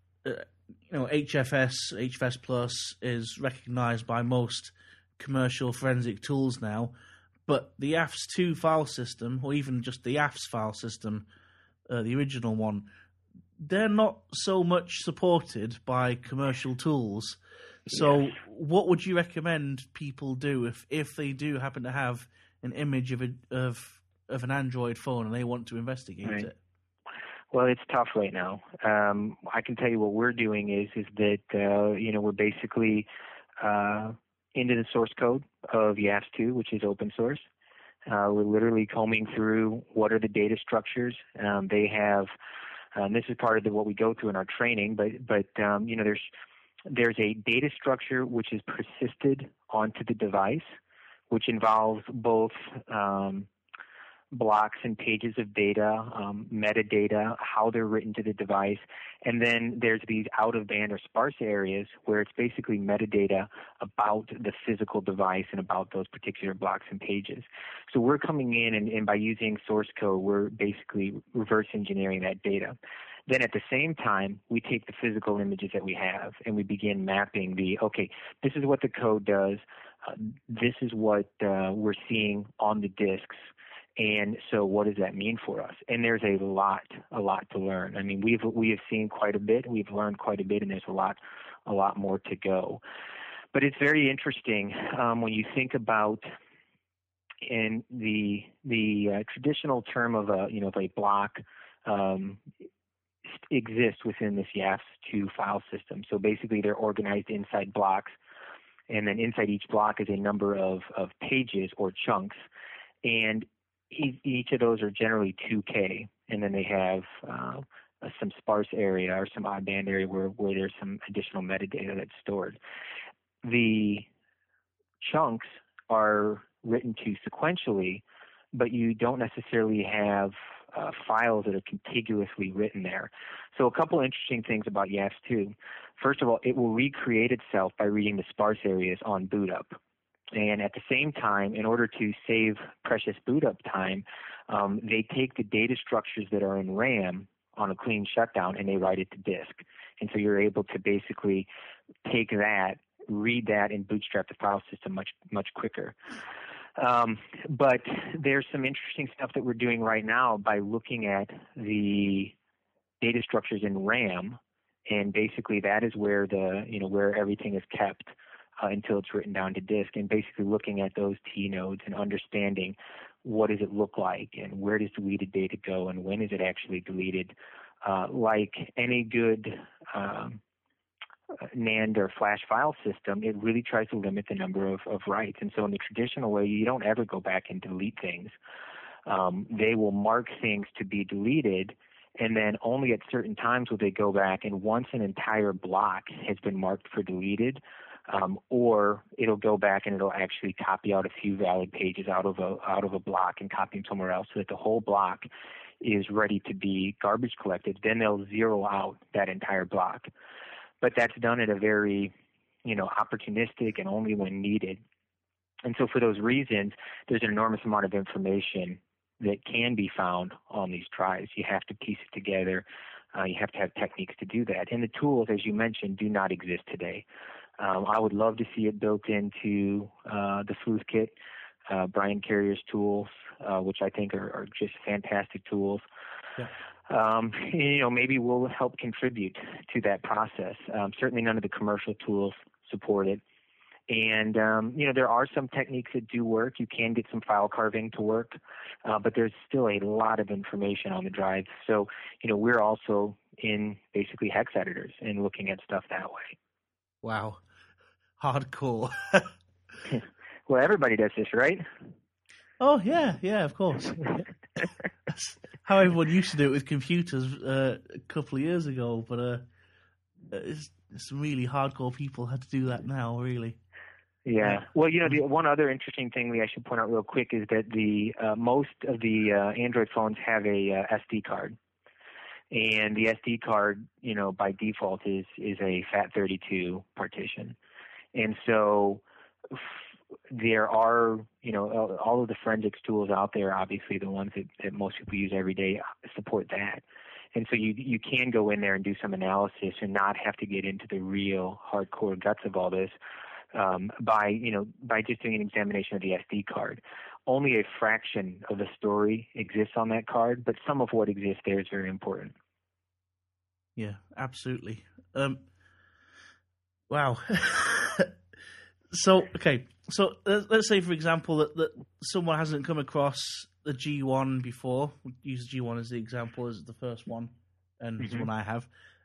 HFS Plus is recognized by most commercial forensic tools now, but the YAFS 2 file system, or even just the YAFS file system, the original one, they're not so much supported by commercial tools. So what would you recommend people do if they do happen to have an image of an Android phone and they want to investigate it? Well, it's tough right now. I can tell you what we're doing is that we're basically into the source code of YAFS 2, which is open source. We're literally combing through what are the data structures they have. This is part of what we go through in our training, but there's a data structure which is persisted onto the device, which involves both blocks and pages of data, metadata, how they're written to the device, and then there's these out-of-band or sparse areas where it's basically metadata about the physical device and about those particular blocks and pages. So we're coming in and by using source code, we're basically reverse engineering that data. Then at the same time, we take the physical images that we have and we begin mapping this is what the code does. This is what we're seeing on the disks. And so what does that mean for us? And there's a lot to learn. I mean, we have seen quite a bit. We've learned quite a bit, and there's a lot more to go. But it's very interesting when you think about in the traditional term of a block exists within this YAFS2 file system. So basically, they're organized inside blocks, and then inside each block is a number of pages or chunks, and each of those are generally 2K, and then they have some sparse area or some odd band area where there's some additional metadata that's stored. The chunks are written to sequentially, but you don't necessarily have files that are contiguously written there. So a couple interesting things about YAFS2. First of all, it will recreate itself by reading the sparse areas on boot up. And at the same time, in order to save precious boot up time, they take the data structures that are in RAM on a clean shutdown and they write it to disk. And so you're able to basically take that, read that, and bootstrap the file system much quicker. But there's some interesting stuff that we're doing right now by looking at the data structures in RAM, and basically that is where where everything is kept until it's written down to disk, and basically looking at those T nodes and understanding what does it look like and where does deleted data go and when is it actually deleted. Like any good NAND or flash file system, it really tries to limit the number of writes. And so in the traditional way, you don't ever go back and delete things. They will mark things to be deleted, and then only at certain times will they go back, and once an entire block has been marked for deleted, or it'll go back and it'll actually copy out a few valid pages out of a block and copy them somewhere else so that the whole block is ready to be garbage collected. Then they'll zero out that entire block. But that's done at a very, opportunistic and only when needed. And so for those reasons, there's an enormous amount of information that can be found on these drives. You have to piece it together. You have to have techniques to do that. And the tools, as you mentioned, do not exist today. I would love to see it built into the Sleuth Kit, Brian Carrier's tools, which I think are just fantastic tools. Yeah. Maybe we'll help contribute to that process. Certainly none of the commercial tools support it. And, there are some techniques that do work. You can get some file carving to work, but there's still a lot of information on the drive. So, we're also in basically hex editors and looking at stuff that way. Wow. Hardcore. Well, everybody does this, right? Oh, yeah, of course. That's how everyone used to do it with computers a couple of years ago, but it's really hardcore people had to do that now, really. Yeah. Well, the one other interesting thing I should point out real quick is that the most of the Android phones have a SD card. And the SD card, by default is a FAT32 partition. And so there are, all of the forensics tools out there, obviously the ones that most people use every day support that. And so you can go in there and do some analysis and not have to get into the real hardcore guts of all this by just doing an examination of the SD card. Only a fraction of the story exists on that card, but some of what exists there is very important. Yeah, absolutely. Wow. So let's say, for example, that someone hasn't come across the G1 before. We use G1 as the example, as the first one, and it's the one I have.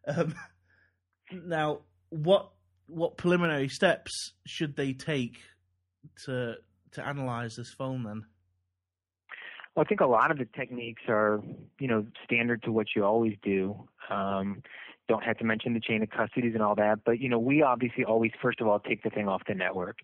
Now, what preliminary steps should they take to analyze this phone then? Well, I think a lot of the techniques are, standard to what you always do. Don't have to mention the chain of custodies and all that, but, we obviously always, first of all, take the thing off the network.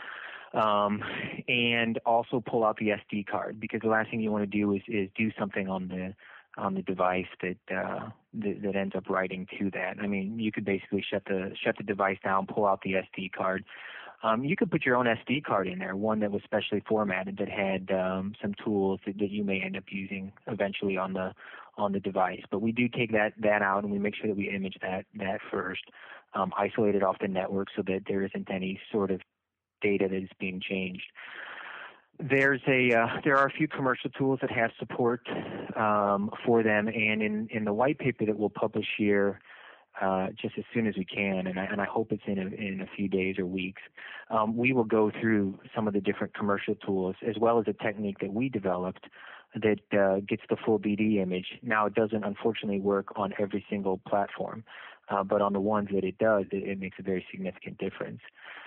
And also pull out the SD card, because the last thing you want to do is do something on the device that ends up writing to that. I mean, you could basically shut the device down, pull out the SD card, You could put your own SD card in there, one that was specially formatted that had some tools that you may end up using eventually on the device. But we do take that out, and we make sure that we image that first, isolate it off the network so that there isn't any sort of data that is being changed. There are a few commercial tools that have support for them, and in the white paper that we'll publish here just as soon as we can, and I hope it's in a few days or weeks, we will go through some of the different commercial tools as well as a technique that we developed that gets the full BD image. Now, it doesn't unfortunately work on every single platform, but on the ones that it does, it makes a very significant difference.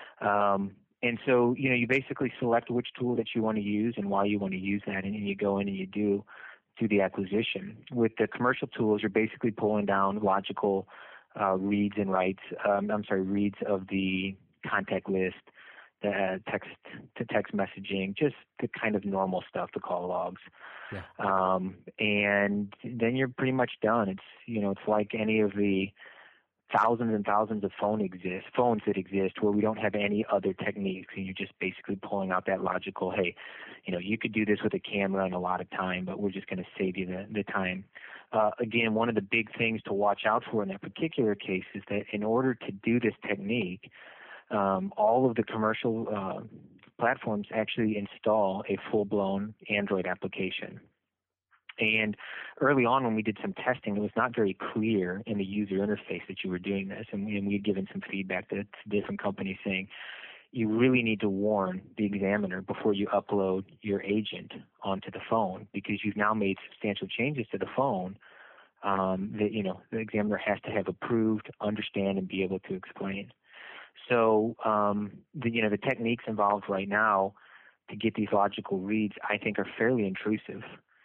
And so, you basically select which tool that you want to use and why you want to use that, and you go in and you do the acquisition. With the commercial tools, you're basically pulling down logical reads and writes. Reads of the contact list, the text-to-text messaging, just the kind of normal stuff, the call logs. Yeah. And then you're pretty much done. It's like any of the thousands and thousands of phones that exist where we don't have any other techniques, and you're just basically pulling out that logical, hey, you could do this with a camera and a lot of time, but we're just going to save you the time. Again, one of the big things to watch out for in that particular case is that in order to do this technique, all of the commercial platforms actually install a full-blown Android application. And early on when we did some testing, it was not very clear in the user interface that you were doing this. And we had given some feedback to different companies saying, you really need to warn the examiner before you upload your agent onto the phone, because you've now made substantial changes to the phone that, the examiner has to have approved, understand, and be able to explain. So, the techniques involved right now to get these logical reads, I think, are fairly intrusive.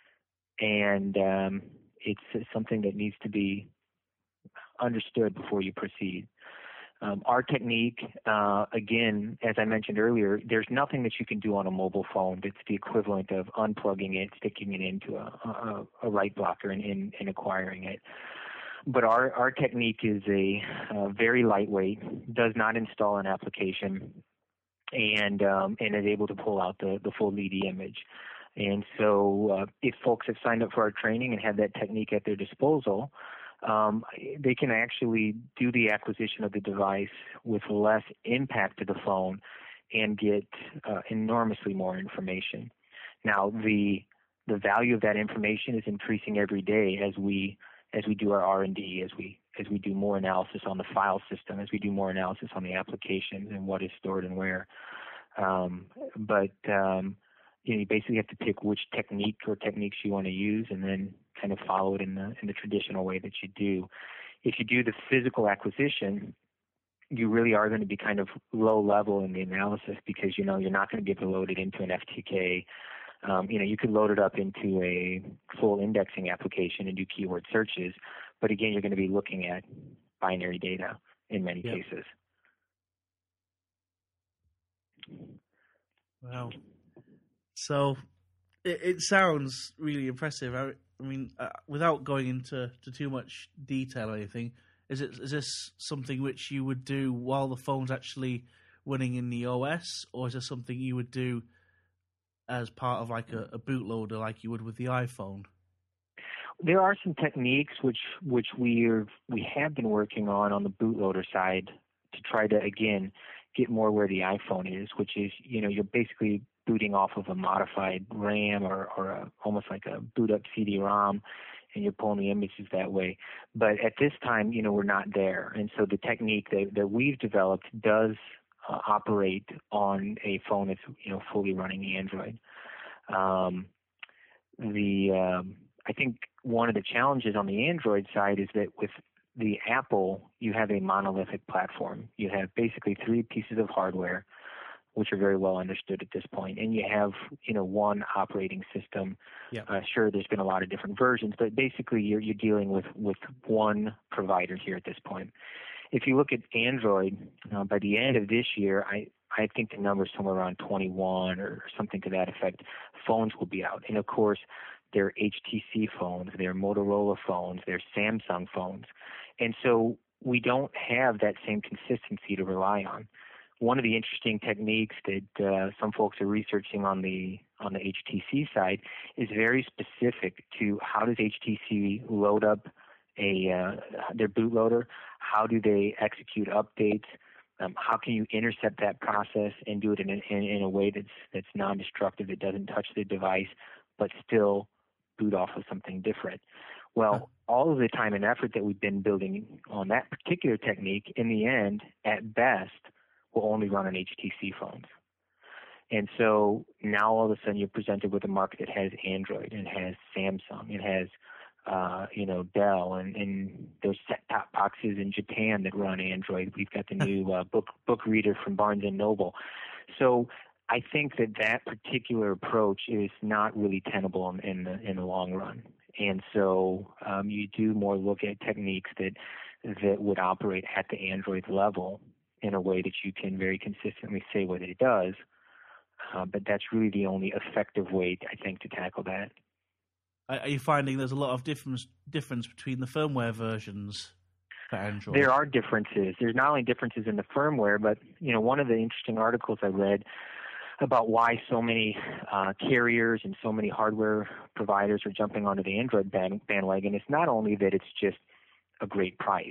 And it's something that needs to be understood before you proceed. Our technique, again, as I mentioned earlier, there's nothing that you can do on a mobile phone that's the equivalent of unplugging it, sticking it into a write blocker, and acquiring it. But our technique is a very lightweight, does not install an application, and is able to pull out the full BD image. And so if folks have signed up for our training and have that technique at their disposal, they can actually do the acquisition of the device with less impact to the phone and get enormously more information. Now, the value of that information is increasing every day as we do our R&D, as we do more analysis on the file system, as we do more analysis on the applications and what is stored and where. You basically have to pick which technique or techniques you want to use, and then kind of follow it in the traditional way that you do. If you do the physical acquisition, you really are going to be kind of low level in the analysis, because you're not going to be able to load it into an FTK. You could load it up into a full indexing application and do keyword searches, but again, you're going to be looking at binary data in many cases. Wow. So it sounds really impressive. I mean, without going into too much detail or anything, is this something which you would do while the phone's actually running in the OS, or is this something you would do as part of like a bootloader like you would with the iPhone? There are some techniques which we have been working on the bootloader side to try to, again, get more where the iPhone is, which is, you're basically booting off of a modified RAM or almost like a boot up CD-ROM, and you're pulling the images that way. But at this time, we're not there. And so the technique that we've developed does operate on a phone that's, fully running Android. I think one of the challenges on the Android side is that with the Apple, you have a monolithic platform. You have basically 3 pieces of hardware, which are very well understood at this point, and you have, one operating system. Yeah. Sure, there's been a lot of different versions, but basically you're dealing with one provider here at this point. If you look at Android, by the end of this year, I think the number is somewhere around 21 or something to that effect. Phones will be out, and of course, they're HTC phones, they're Motorola phones, they're Samsung phones, and so we don't have that same consistency to rely on. one of the interesting techniques that some folks are researching on the HTC side is very specific to how does HTC load up their bootloader, how do they execute updates, how can you intercept that process and do it in a way that's non-destructive, that doesn't touch the device, but still boot off of something different. Well, all of the time and effort that we've been building on that particular technique, in the end, at best, will only run on HTC phones. And so now all of a sudden you're presented with a market that has Android and has Samsung, it has Dell, and there's set-top boxes in Japan that run Android. We've got the new book reader from Barnes & Noble. So I think that particular approach is not really tenable in the long run. And so you do more look at techniques that would operate at the Android level in a way that you can very consistently say what it does. But that's really the only effective way, I think, to tackle that. Are you finding there's a lot of difference between the firmware versions for Android? There are differences. There's not only differences in the firmware, but one of the interesting articles I read about why so many carriers and so many hardware providers are jumping onto the Android bandwagon. It's not only that it's just a great price,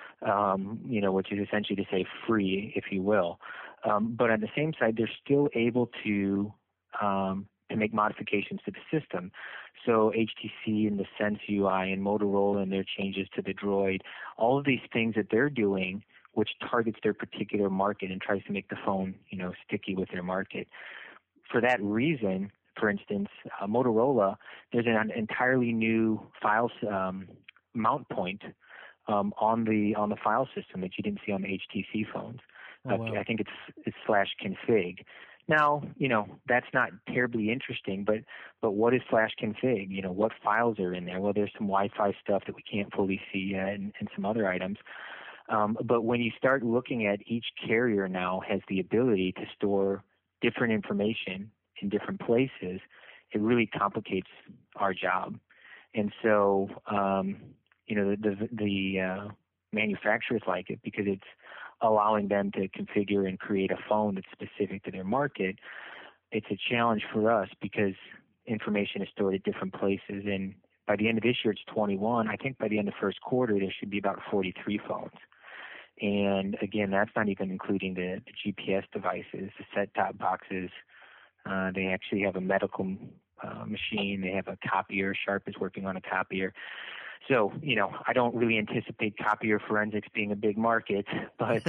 which is essentially to say free, if you will, but on the same side, they're still able to make modifications to the system. So HTC and the Sense UI and Motorola and their changes to the Droid, all of these things that they're doing, which targets their particular market and tries to make the phone, sticky with their market. For that reason, for instance, Motorola, there's an entirely new file mount point on the file system that you didn't see on the HTC phones. Oh, wow. I think it's /config. Now, that's not terribly interesting, but what is /config? What files are in there? Well, there's some Wi-Fi stuff that we can't fully see yet and some other items. But when you start looking at each carrier now has the ability to store different information in different places, it really complicates our job. And so, the manufacturers like it because it's allowing them to configure and create a phone that's specific to their market. It's a challenge for us because information is stored at different places. And by the end of this year, it's 21. I think by the end of first quarter, there should be about 43 phones. And again, that's not even including the GPS devices, the set-top boxes. They actually have a medical machine. They have a copier. Sharp is working on a copier. So, I don't really anticipate copier forensics being a big market, but,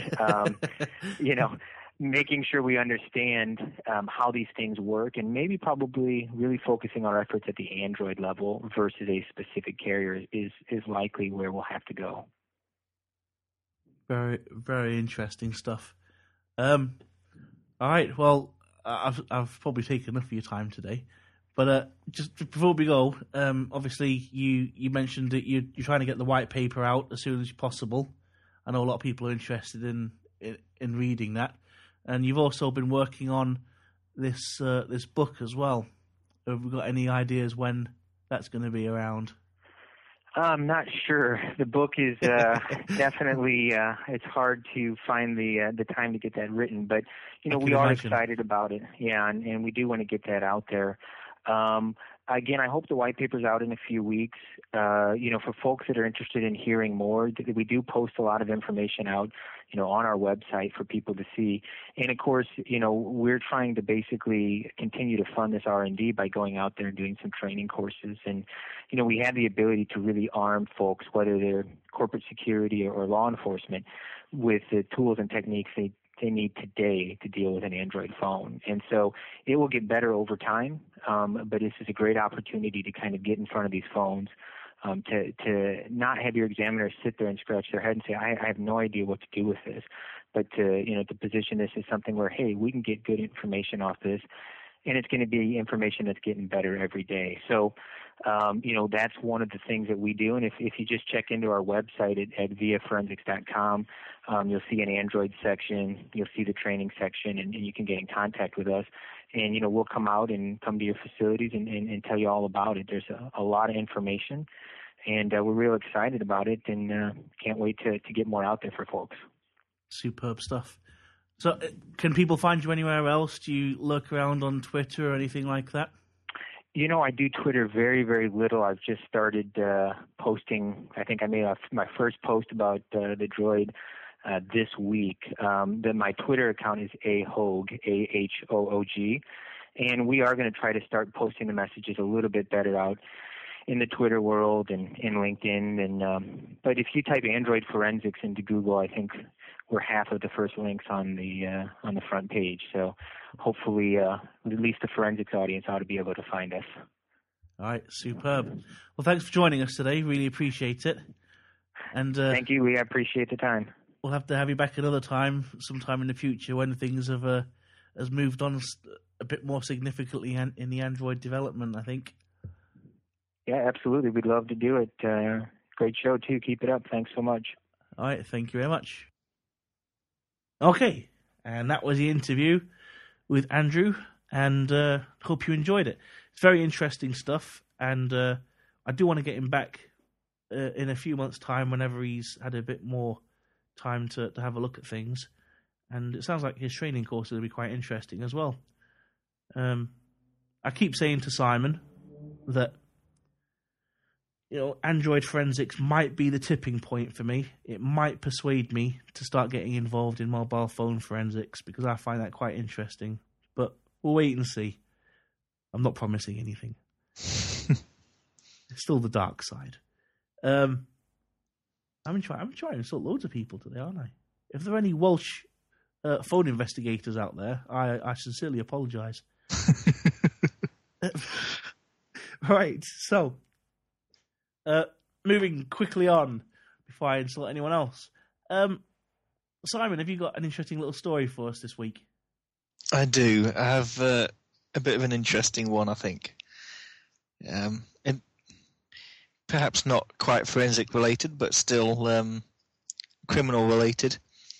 making sure we understand how these things work and maybe probably really focusing our efforts at the Android level versus a specific carrier is likely where we'll have to go. Very, very interesting stuff. All right, well, I've probably taken enough of your time today. But just before we go, obviously you mentioned that you're trying to get the white paper out as soon as possible. I know a lot of people are interested in reading that, and you've also been working on this book as well. Have we got any ideas when that's going to be around? I'm not sure. The book is definitely it's hard to find the time to get that written, but we are excited about it. Yeah, and we do want to get that out there. Again, I hope the white paper's out in a few weeks. For folks that are interested in hearing more, we do post a lot of information out, on our website for people to see. And of course, we're trying to basically continue to fund this R&D by going out there and doing some training courses. And, we have the ability to really arm folks, whether they're corporate security or law enforcement, with the tools and techniques they need today to deal with an Android phone. And so it will get better over time, but this is a great opportunity to kind of get in front of these phones, to not have your examiner sit there and scratch their head and say, I have no idea what to do with this, but to position this as something where, hey, we can get good information off this, and it's going to be information that's getting better every day. So, that's one of the things that we do. And if you just check into our website at viaforensics.com, you'll see an Android section, you'll see the training section, and you can get in contact with us. And, we'll come out and come to your facilities and tell you all about it. There's a lot of information, and we're real excited about it and can't wait to get more out there for folks. Superb stuff. So, can people find you anywhere else? Do you lurk around on Twitter or anything like that? I do Twitter very, very little. I've just started posting. I think I made my first post about the droid this week. My Twitter account is ahoog, AHOOG, and we are going to try to start posting the messages a little bit better out in the Twitter world and in LinkedIn. And but if you type Android forensics into Google, I think we're half of the first links on the front page. So hopefully, at least the forensics audience ought to be able to find us. All right, superb. Well, thanks for joining us today. Really appreciate it. And thank you. We appreciate the time. We'll have to have you back another time, sometime in the future, when things have has moved on a bit more significantly in the Android development, I think. Yeah, absolutely. We'd love to do it. Great show, too. Keep it up. Thanks so much. All right, thank you very much. Okay, and that was the interview with Andrew, and hope you enjoyed it. It's very interesting stuff, and I do want to get him back in a few months' time whenever he's had a bit more time to have a look at things. And it sounds like his training course will be quite interesting as well. I keep saying to Simon that Android forensics might be the tipping point for me. It might persuade me to start getting involved in mobile phone forensics because I find that quite interesting. But we'll wait and see. I'm not promising anything. It's still the dark side. I'm trying to insult loads of people today, aren't I? If there are any Welsh phone investigators out there, I sincerely apologise. Right, so... moving quickly on before I insult anyone else. Simon, have you got an interesting little story for us this week? I do. I have a bit of an interesting one, I think. And perhaps not quite forensic related, but still criminal related.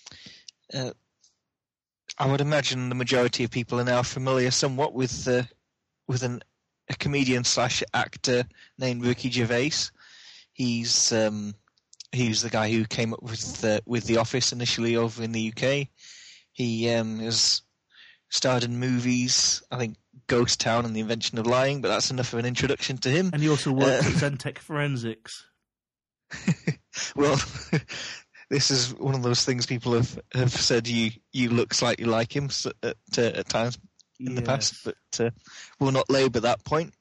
I would imagine the majority of people are now familiar somewhat with a comedian / actor named Ricky Gervais. He's the guy who came up with The Office initially over in the UK. He has starred in movies, I think Ghost Town and The Invention of Lying, but that's enough of an introduction to him. And he also works at Zentech Forensics. Well, this is one of those things people have said you look slightly like him at times in the past, but we'll not labour that point.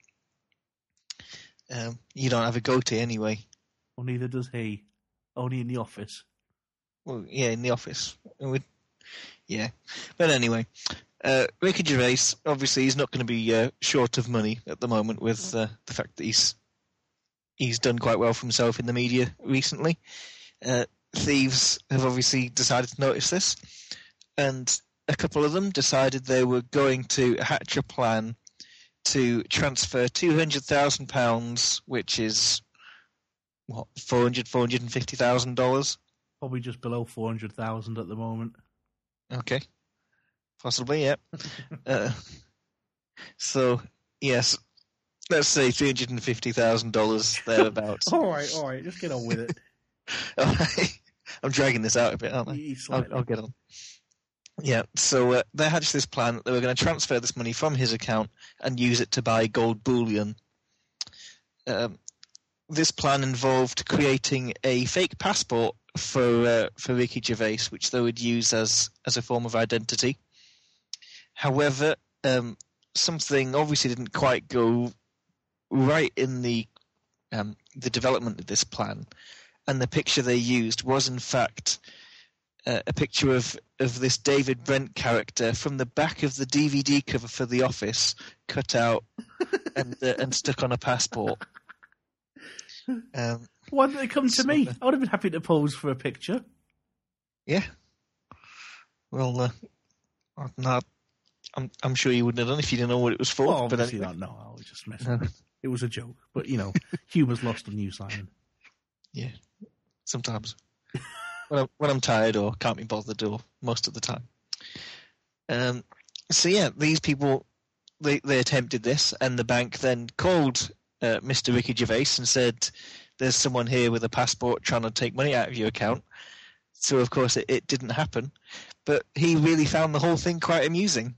You don't have a goatee anyway. Well, neither does he. Only in The Office. Well, yeah, in The Office. Yeah. But anyway, Ricky Gervais, obviously, he's not going to be short of money at the moment with the fact that he's done quite well for himself in the media recently. Thieves have obviously decided to notice this, and a couple of them decided they were going to hatch a plan to transfer £200,000, which is what, $450,000? Probably just below 400,000 at the moment. Okay, possibly, yeah. So yes, let's say $350,000 thereabouts. all right, just get on with it. I'm dragging this out a bit, aren't I? I'll get on. Yeah, so they hatched this plan that they were going to transfer this money from his account and use it to buy gold bullion. This plan involved creating a fake passport for Ricky Gervais, which they would use as a form of identity. However, something obviously didn't quite go right in the development of this plan, and the picture they used was in fact a picture of this David Brent character from the back of the DVD cover for The Office, cut out and stuck on a passport. Why didn't they come to me? I would have been happy to pose for a picture. Yeah. Well, I'm sure you wouldn't have done if you didn't know what it was for. Well, obviously but anyway. not. No, I was just messing. It was a joke, but humour's lost on you, Simon. Yeah, sometimes. when I'm tired or can't be bothered, or most of the time. So yeah, these people they attempted this, and the bank then called Mr. Ricky Gervais and said, "There's someone here with a passport trying to take money out of your account." So of course it didn't happen. but he really found the whole thing quite amusing.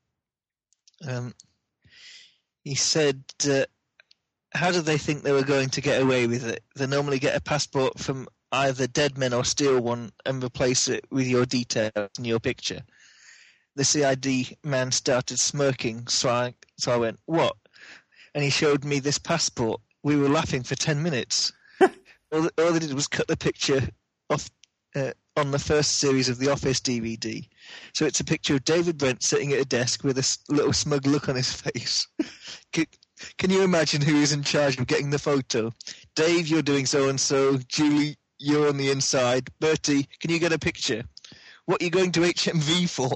He said, how did they think they were going to get away with it? They normally get a passport from either dead men or steal one and replace it with your details and your picture. The CID man started smirking, so I went, what? And he showed me this passport. We were laughing for 10 minutes. All they did was cut the picture off on the first series of The Office DVD. So it's a picture of David Brent sitting at a desk with a little smug look on his face. Can you imagine who is in charge of getting the photo? Dave, you're doing so-and-so. Julie, you're on the inside. Bertie, can you get a picture? What are you going to HMV for?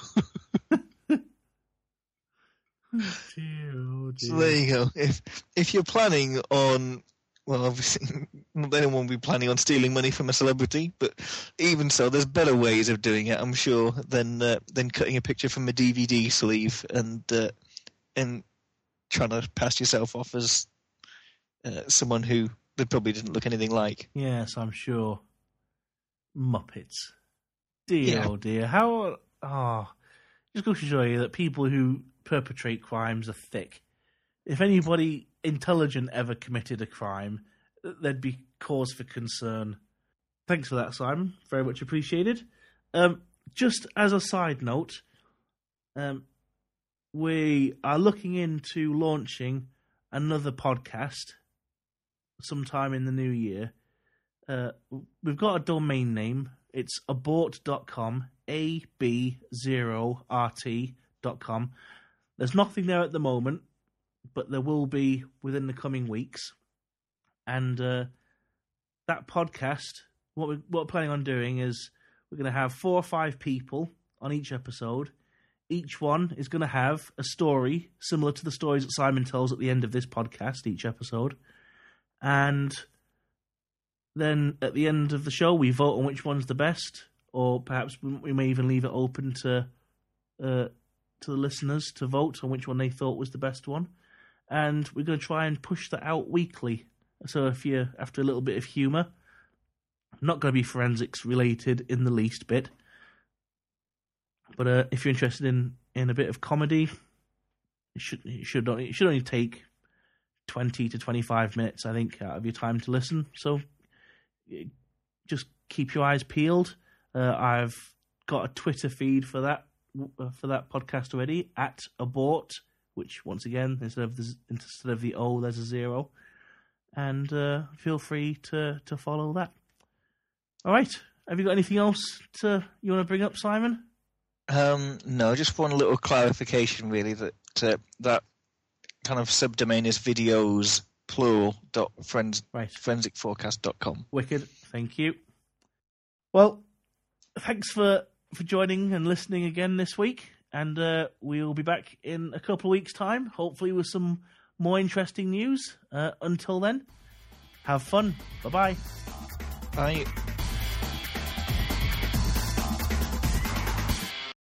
Oh dear. So there you go. If you're planning on, well, obviously, anyone will be planning on stealing money from a celebrity, but even so, there's better ways of doing it, I'm sure, than cutting a picture from a DVD sleeve and trying to pass yourself off as someone who they probably didn't look anything like. Yes, I'm sure. Muppets. Dear, oh dear. Just goes to show you that people who perpetrate crimes are thick. If anybody intelligent ever committed a crime, there'd be cause for concern. Thanks for that, Simon. Very much appreciated. Just as a side note, we are looking into launching another podcast sometime in the new year. We've got a domain name. It's abort.com, ab0rt.com. There's nothing there at the moment, but there will be within the coming weeks. And that podcast, what we're planning on doing is we're going to have 4 or 5 people on each episode. Each one is going to have a story similar to the stories that Simon tells at the end of this podcast, each episode. And then at the end of the show, we vote on which one's the best, or perhaps we may even leave it open to the listeners to vote on which one they thought was the best one. And we're going to try and push that out weekly. So if you're after a little bit of humour, not going to be forensics related in the least bit, but if you're interested in a bit of comedy, it should only take 20 to 25 minutes, I think, out of your time to listen. So just keep your eyes peeled. I've got a Twitter feed for that podcast already, at abort, which once again instead of the O there's a 0, and feel free to follow that. All right, have you got anything else you want to bring up, Simon? No, just one little clarification, really, that that kind of subdomain is videos plural.forensicforecast.com. Wicked, thank you. Well, thanks for joining and listening again this week, and we'll be back in a couple of weeks' time, hopefully with some more interesting news. Until then, have fun. Bye-bye. Bye.